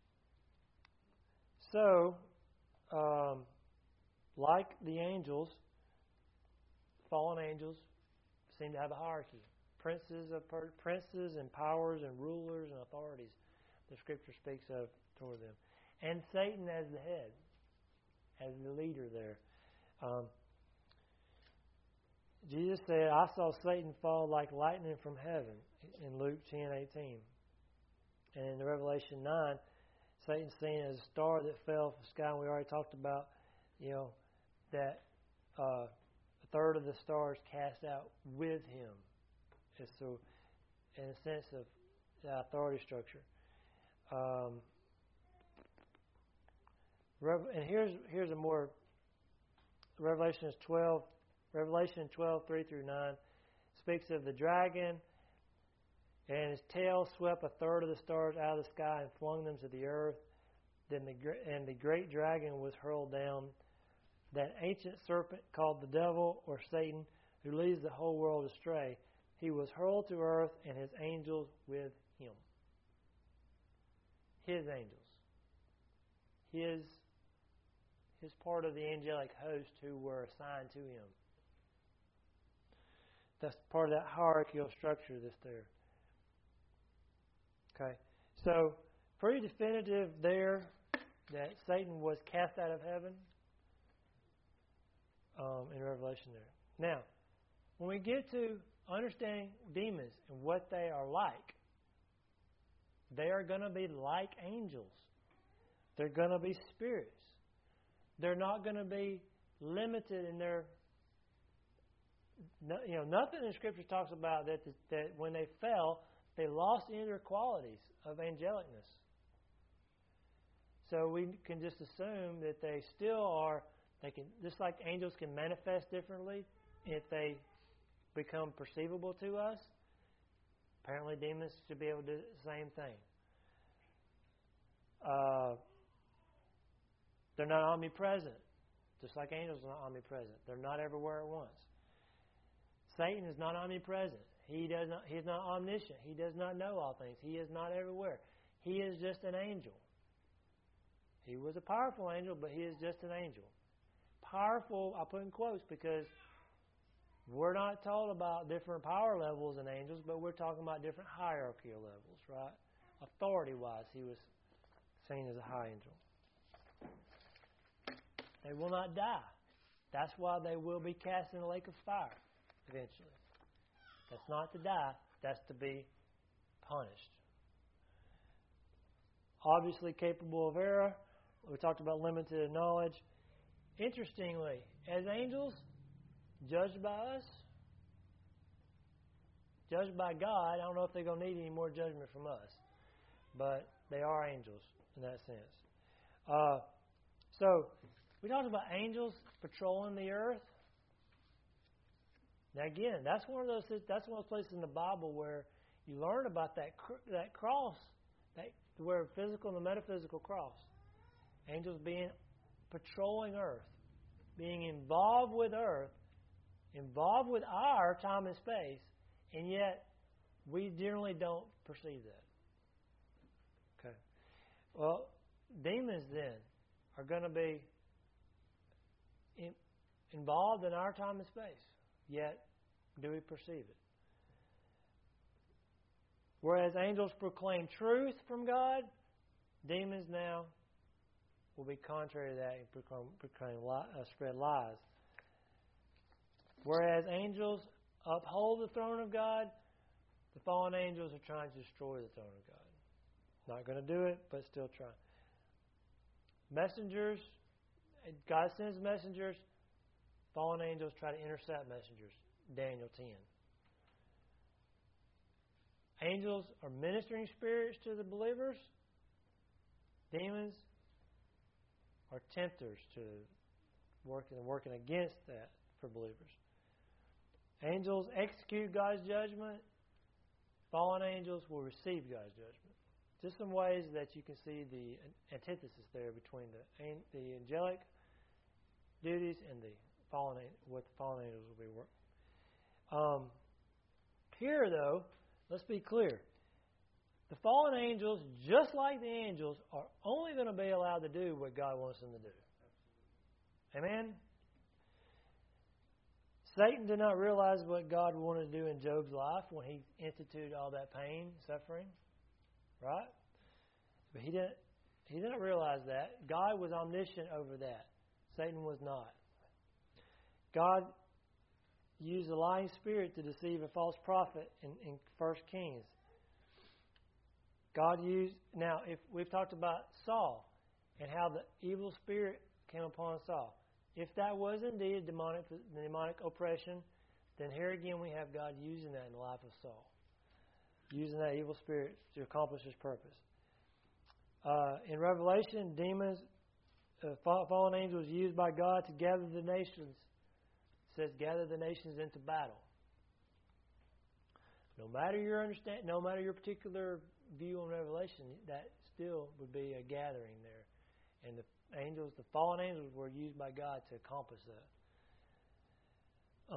right. So, like the angels, fallen angels seem to have a hierarchy. Princes and powers and rulers and authorities the Scripture speaks of toward them. And Satan as the head, as the leader there. Jesus said, I saw Satan fall like lightning from heaven in Luke 10:18. And in Revelation 9, Satan's seen as a star that fell from the sky. And we already talked about, that 1/3 of the stars cast out with him. And so, in a sense of the authority structure. And here's a more Revelation 12:3-9 speaks of the dragon, and his tail swept 1/3 of the stars out of the sky and flung them to the earth. Then the great dragon was hurled down, that ancient serpent called the devil or Satan, who leads the whole world astray. He was hurled to earth and his angels with him. His angels. His part of the angelic host who were assigned to him. That's part of that hierarchical structure that's there. Okay. So, pretty definitive there that Satan was cast out of heaven in Revelation there. Now, when we get to understanding demons and what they are like, they are going to be like angels. They're going to be spirits. They're not going to be limited in their... nothing in Scripture talks about that when they fell, they lost any of their qualities of angelicness. So we can just assume that they still are... just like angels can manifest differently if they become perceivable to us, apparently demons should be able to do the same thing. They're not omnipresent, just like angels are not omnipresent. They're not everywhere at once. Satan is not omnipresent. He is not omniscient. He does not know all things. He is not everywhere. he is just an angel. He was a powerful angel, but he is just an angel. Powerful, I put in quotes because we're not told about different power levels in angels, but we're talking about different hierarchical levels, right? Authority-wise, he was seen as a high angel. They will not die. That's why they will be cast in the lake of fire eventually. That's not to die. That's to be punished. Obviously capable of error. We talked about limited knowledge. Interestingly, as angels, judged by us, judged by God, I don't know if they're going to need any more judgment from us. But they are angels in that sense. So, we talked about angels patrolling the earth. Now again, that's one of those places in the Bible where you learn about that cross, where physical and the metaphysical cross. Angels patrolling earth, being involved with earth, involved with our time and space, and yet we generally don't perceive that. Okay. Well, demons then are going to be involved in our time and space, yet do we perceive it? Whereas angels proclaim truth from God, demons now will be contrary to that and spread lies. Whereas angels uphold the throne of God, the fallen angels are trying to destroy the throne of God. Not going to do it, but still trying. Messengers, God sends messengers. Fallen angels try to intercept messengers. Daniel 10. Angels are ministering spirits to the believers. Demons are tempters to working against that for believers. Angels execute God's judgment. Fallen angels will receive God's judgment. Just some ways that you can see the antithesis there between the angelic duties and what the fallen angels will be working. Here, though, let's be clear. The fallen angels, just like the angels, are only going to be allowed to do what God wants them to do. Amen? Satan did not realize what God wanted to do in Job's life when he instituted all that pain, suffering. Right? But he didn't realize that. God was omniscient over that. Satan was not. God used a lying spirit to deceive a false prophet in 1 Kings. Now, if we've talked about Saul and how the evil spirit came upon Saul. If that was indeed demonic oppression, then here again we have God using that in the life of Saul. Using that evil spirit to accomplish His purpose. In Revelation, demons, fallen angels used by God to gather the nations. It says, gather the nations into battle. No matter your particular view on Revelation, that still would be a gathering there. And the fallen angels were used by God to accomplish that.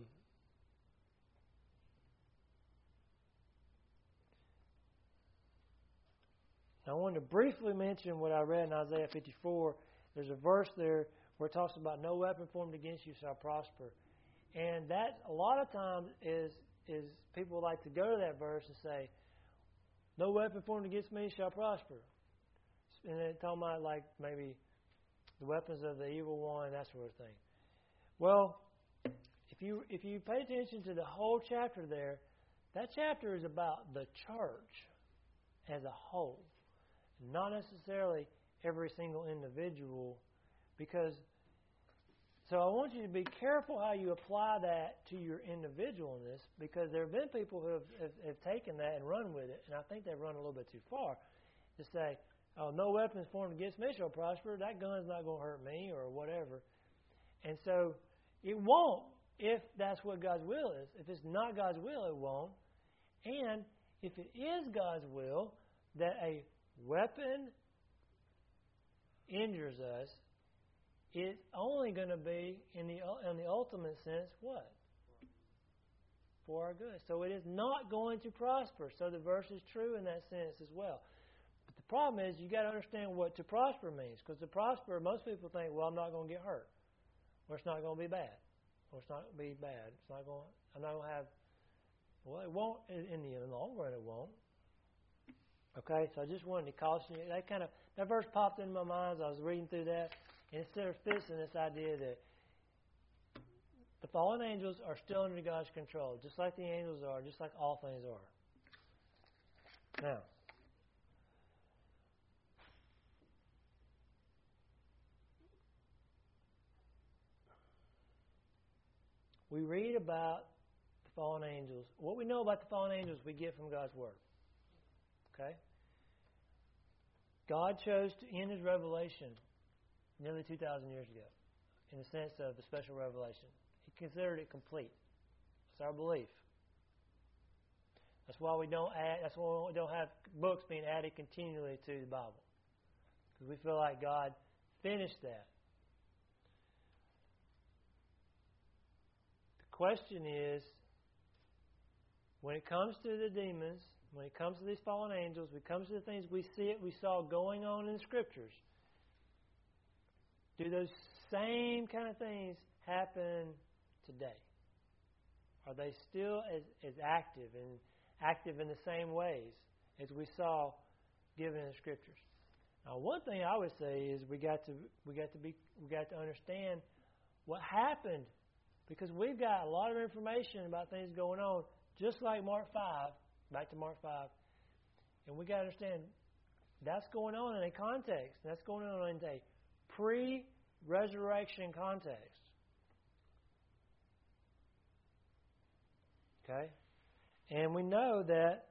I wanted to briefly mention what I read in Isaiah 54. There's a verse there where it talks about no weapon formed against you shall prosper. And that a lot of times is people like to go to that verse and say, no weapon formed against me shall prosper. And they're talking about like maybe the weapons of the evil one, that sort of thing. Well, if you pay attention to the whole chapter there, that chapter is about the church as a whole. Not necessarily every single individual, so I want you to be careful how you apply that to your individualness, because there have been people who have taken that and run with it, and I think they've run a little bit too far to say, oh, no weapons formed against me shall prosper, that gun's not going to hurt me, or whatever. And so it won't if that's what God's will is. If it's not God's will, it won't. And if it is God's will that a weapon injures us, it's only going to be, in the ultimate sense, what? For our good. So it is not going to prosper. So the verse is true in that sense as well. But the problem is you got to understand what to prosper means. Because to prosper, most people think, well, I'm not going to get hurt. Or it's not going to be bad. Or it's not going to be bad. I'm not going to have, well, it won't, in the long run it won't. Okay, so I just wanted to caution you. That verse popped into my mind as I was reading through that. And it sort of fits in this idea that the fallen angels are still under God's control, just like the angels are, just like all things are. Now, we read about the fallen angels. What we know about the fallen angels, we get from God's Word. Okay? God chose to end His revelation nearly 2,000 years ago in the sense of a special revelation. He considered it complete. That's our belief. That's why we don't have books being added continually to the Bible. Because we feel like God finished that. The question is, when it comes to the demons, when it comes to these fallen angels, when it comes to the things we saw going on in the Scriptures, do those same kind of things happen today? Are they still as active in the same ways as we saw given in the Scriptures? Now, one thing I would say is we got to understand what happened, because we've got a lot of information about things going on, just like Mark 5. Back to Mark 5, and we got to understand that's going on in a context. That's going on in a pre-resurrection context. Okay? And we know that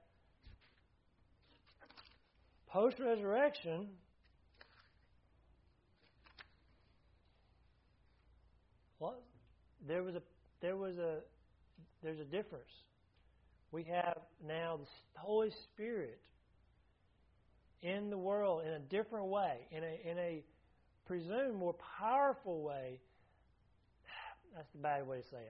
post-resurrection, there's a difference. We have now the Holy Spirit in the world in a different way, in a presumed more powerful way. That's the bad way to say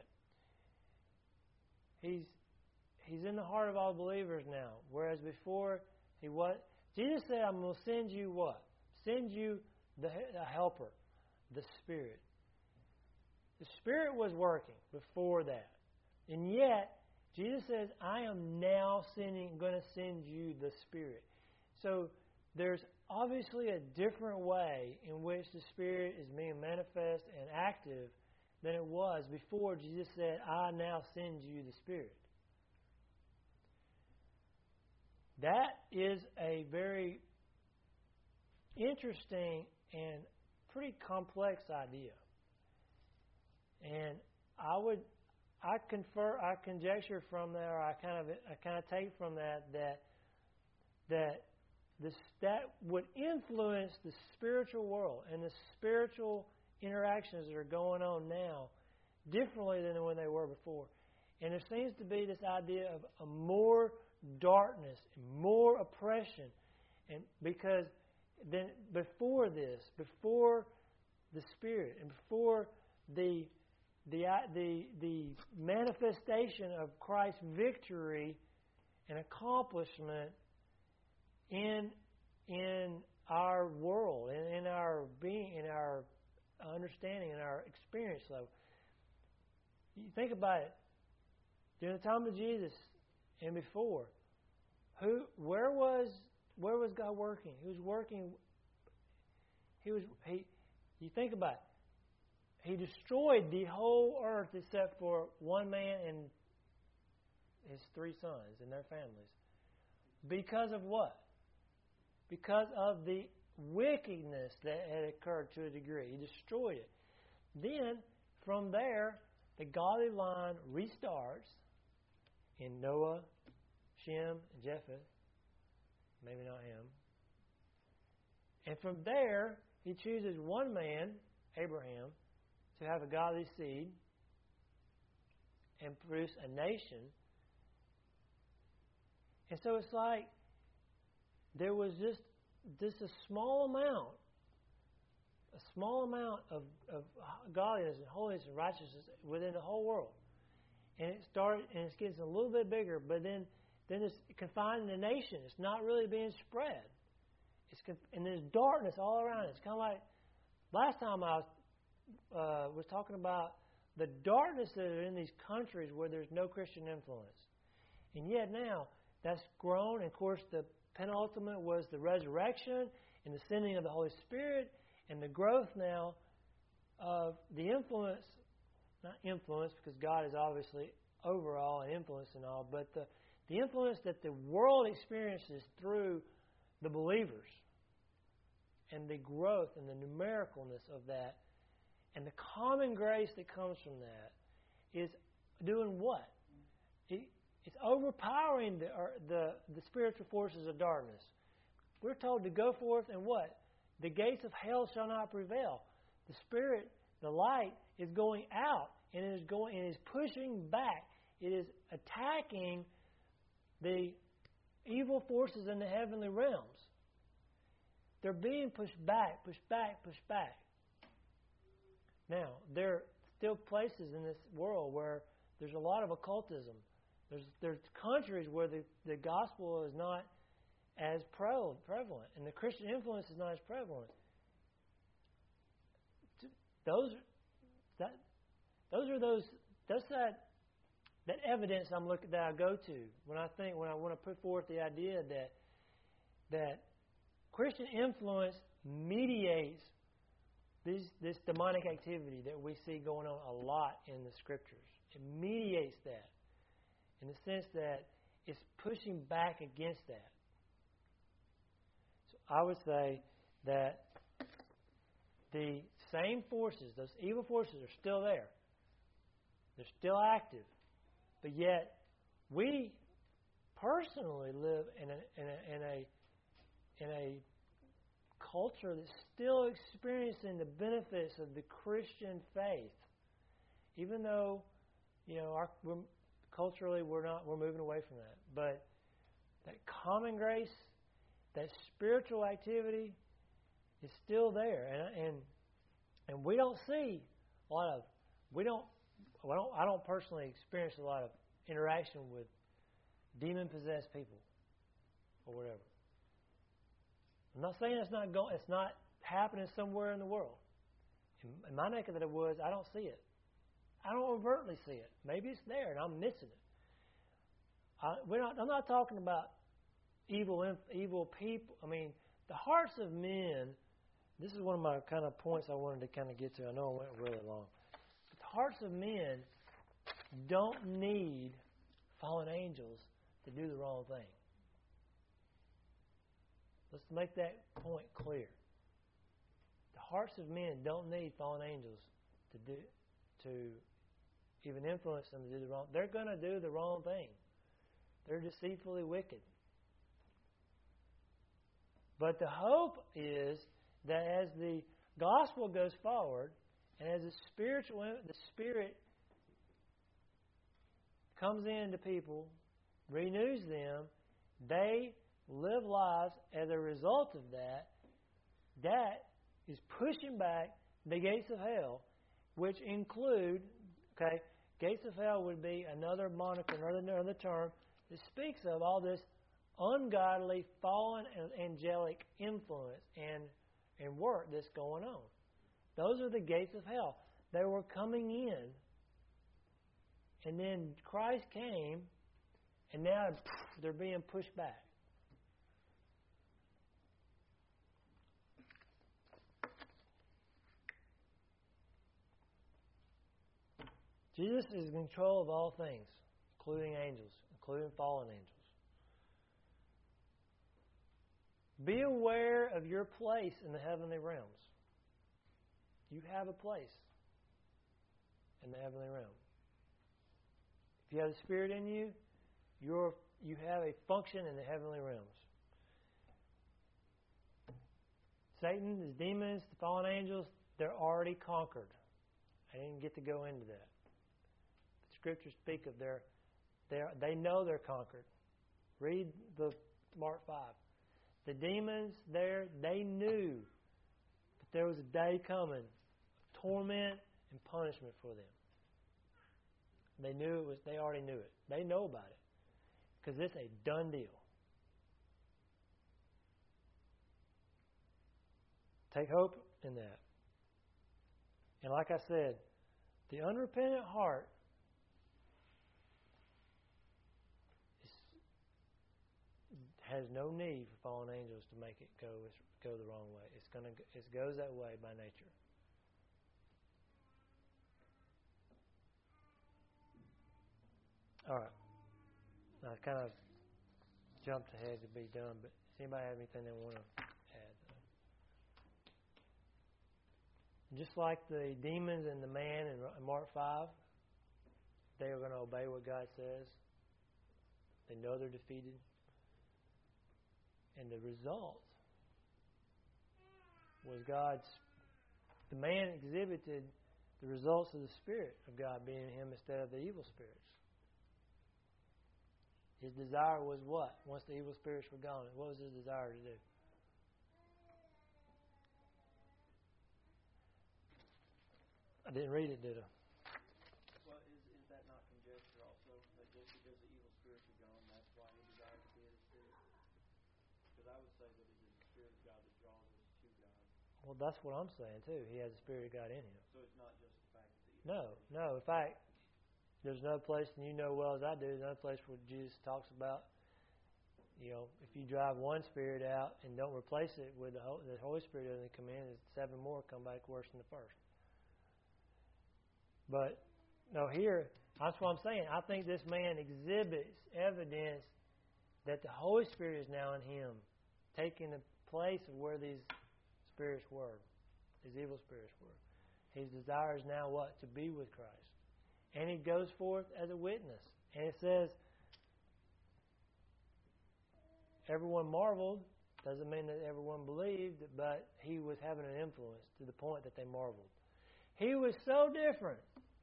it. He's in the heart of all believers now, whereas before He was. Jesus said, "I'm going to send you what? Send you the Helper, the Spirit." The Spirit was working before that, and yet Jesus says, "I am now going to send you the Spirit." So there's obviously a different way in which the Spirit is being manifest and active than it was before Jesus said, "I now send you the Spirit." That is a very interesting and pretty complex idea. And I conjecture from there, I kind of take from that would influence the spiritual world and the spiritual interactions that are going on now differently than when they were before. And there seems to be this idea of a more darkness and more oppression, and because then before the Spirit and before the manifestation of Christ's victory and accomplishment in our world, in our being, in our understanding, in our experience. So you think about it. During the time of Jesus and before, where was God working? He was working. You think about it. He destroyed the whole earth except for one man and his 3 sons and their families. Because of what? Because of the wickedness that had occurred to a degree. He destroyed it. Then, from there, the godly line restarts in Noah, Shem, and Japheth. Maybe not him. And from there, He chooses one man, Abraham, to have a godly seed and produce a nation. And so it's like there was just a small amount of godliness and holiness and righteousness within the whole world. And it's getting a little bit bigger, but then it's confined in the nation. It's not really being spread. and there's darkness all around it. It's kind of like last time I was talking about the darkness that are in these countries where there's no Christian influence. And yet now, that's grown. And of course, the penultimate was the resurrection and the sending of the Holy Spirit and the growth now of the influence, not influence because God is obviously overall and influence and all, but the influence that the world experiences through the believers and the growth and the numericalness of that and the common grace that comes from that is doing what? It's overpowering the spiritual forces of darkness. We're told to go forth and what? The gates of hell shall not prevail. The Spirit, the light, is going out and it is pushing back. It is attacking the evil forces in the heavenly realms. They're being pushed back, pushed back, pushed back. Now, there are still places in this world where there's a lot of occultism. There's countries where the gospel is not as prevalent, and the Christian influence is not as prevalent. That's that evidence that I go to when I want to put forth the idea that Christian influence mediates this demonic activity that we see going on a lot in the Scriptures. It mediates that in the sense that it's pushing back against that. So I would say that the same forces, those evil forces, are still there. They're still active. But yet, we personally live in a culture that's still experiencing the benefits of the Christian faith, even though culturally we're moving away from that. But that common grace, that spiritual activity, is still there, and we don't see a lot of I don't personally experience a lot of interaction with demon-possessed people or whatever. I'm not saying it's not happening somewhere in the world. In my neck of the woods, I don't see it. I don't overtly see it. Maybe it's there and I'm missing it. I'm not talking about evil people. I mean, the hearts of men. This is one of my kind of points I wanted to kind of get to. I know I went really long. But the hearts of men don't need fallen angels to do the wrong thing. Let's make that point clear. The hearts of men don't need fallen angels to even influence them to do the wrong. They're going to do the wrong thing. They're deceitfully wicked. But the hope is that as the gospel goes forward, and as the Spirit comes into people, renews them, they live lives as a result of that. That is pushing back the gates of hell, which include, gates of hell would be another moniker, another term that speaks of all this ungodly, fallen, angelic influence and work that's going on. Those are the gates of hell. They were coming in, and then Christ came, and now they're being pushed back. Jesus is in control of all things, including angels, including fallen angels. Be aware of your place in the heavenly realms. You have a place in the heavenly realm. If you have the Spirit in you, you have a function in the heavenly realms. Satan, his demons, the fallen angels, they're already conquered. I didn't get to go into that. The Scriptures speak of they know they're conquered. Read the Mark 5. The demons there, they knew that there was a day coming of torment and punishment for them. They knew they already knew it. They know about it because it's a done deal. Take hope in that. And like I said, the unrepentant heart has no need for fallen angels to make it go the wrong way. It goes that way by nature. All right. I kind of jumped ahead to be done, but does anybody have anything they want to add? Just like the demons and the man in Mark 5, they are going to obey what God says. They know they're defeated. And the result was the man exhibited the results of the Spirit of God being in him instead of the evil spirits. His desire was what? Once the evil spirits were gone, what was his desire to do? I didn't read it, did I? Well, is that not conjecture also? That just because the evil spirits are gone, that's why he desires to be in the Spirit? Because I would say that it is the Spirit of God that draws us to God. Well, that's what I'm saying, too. He has the Spirit of God in him. So it's not just the fact that the evil spirits... No. In fact, there's another place, and you know well as I do, there's another place where Jesus talks about, if you drive one spirit out and don't replace it with the Holy Spirit doesn't come in, 7 more come back worse than the first. But, no, here, that's what I'm saying. I think this man exhibits evidence that the Holy Spirit is now in him, taking the place of where these spirits were, these evil spirits were. His desire is now what? To be with Christ. And he goes forth as a witness. And it says, everyone marveled. Doesn't mean that everyone believed, but he was having an influence to the point that they marveled. He was so different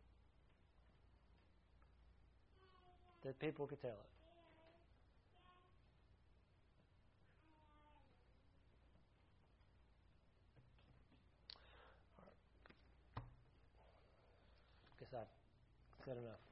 that people could tell it. Guess I've said enough.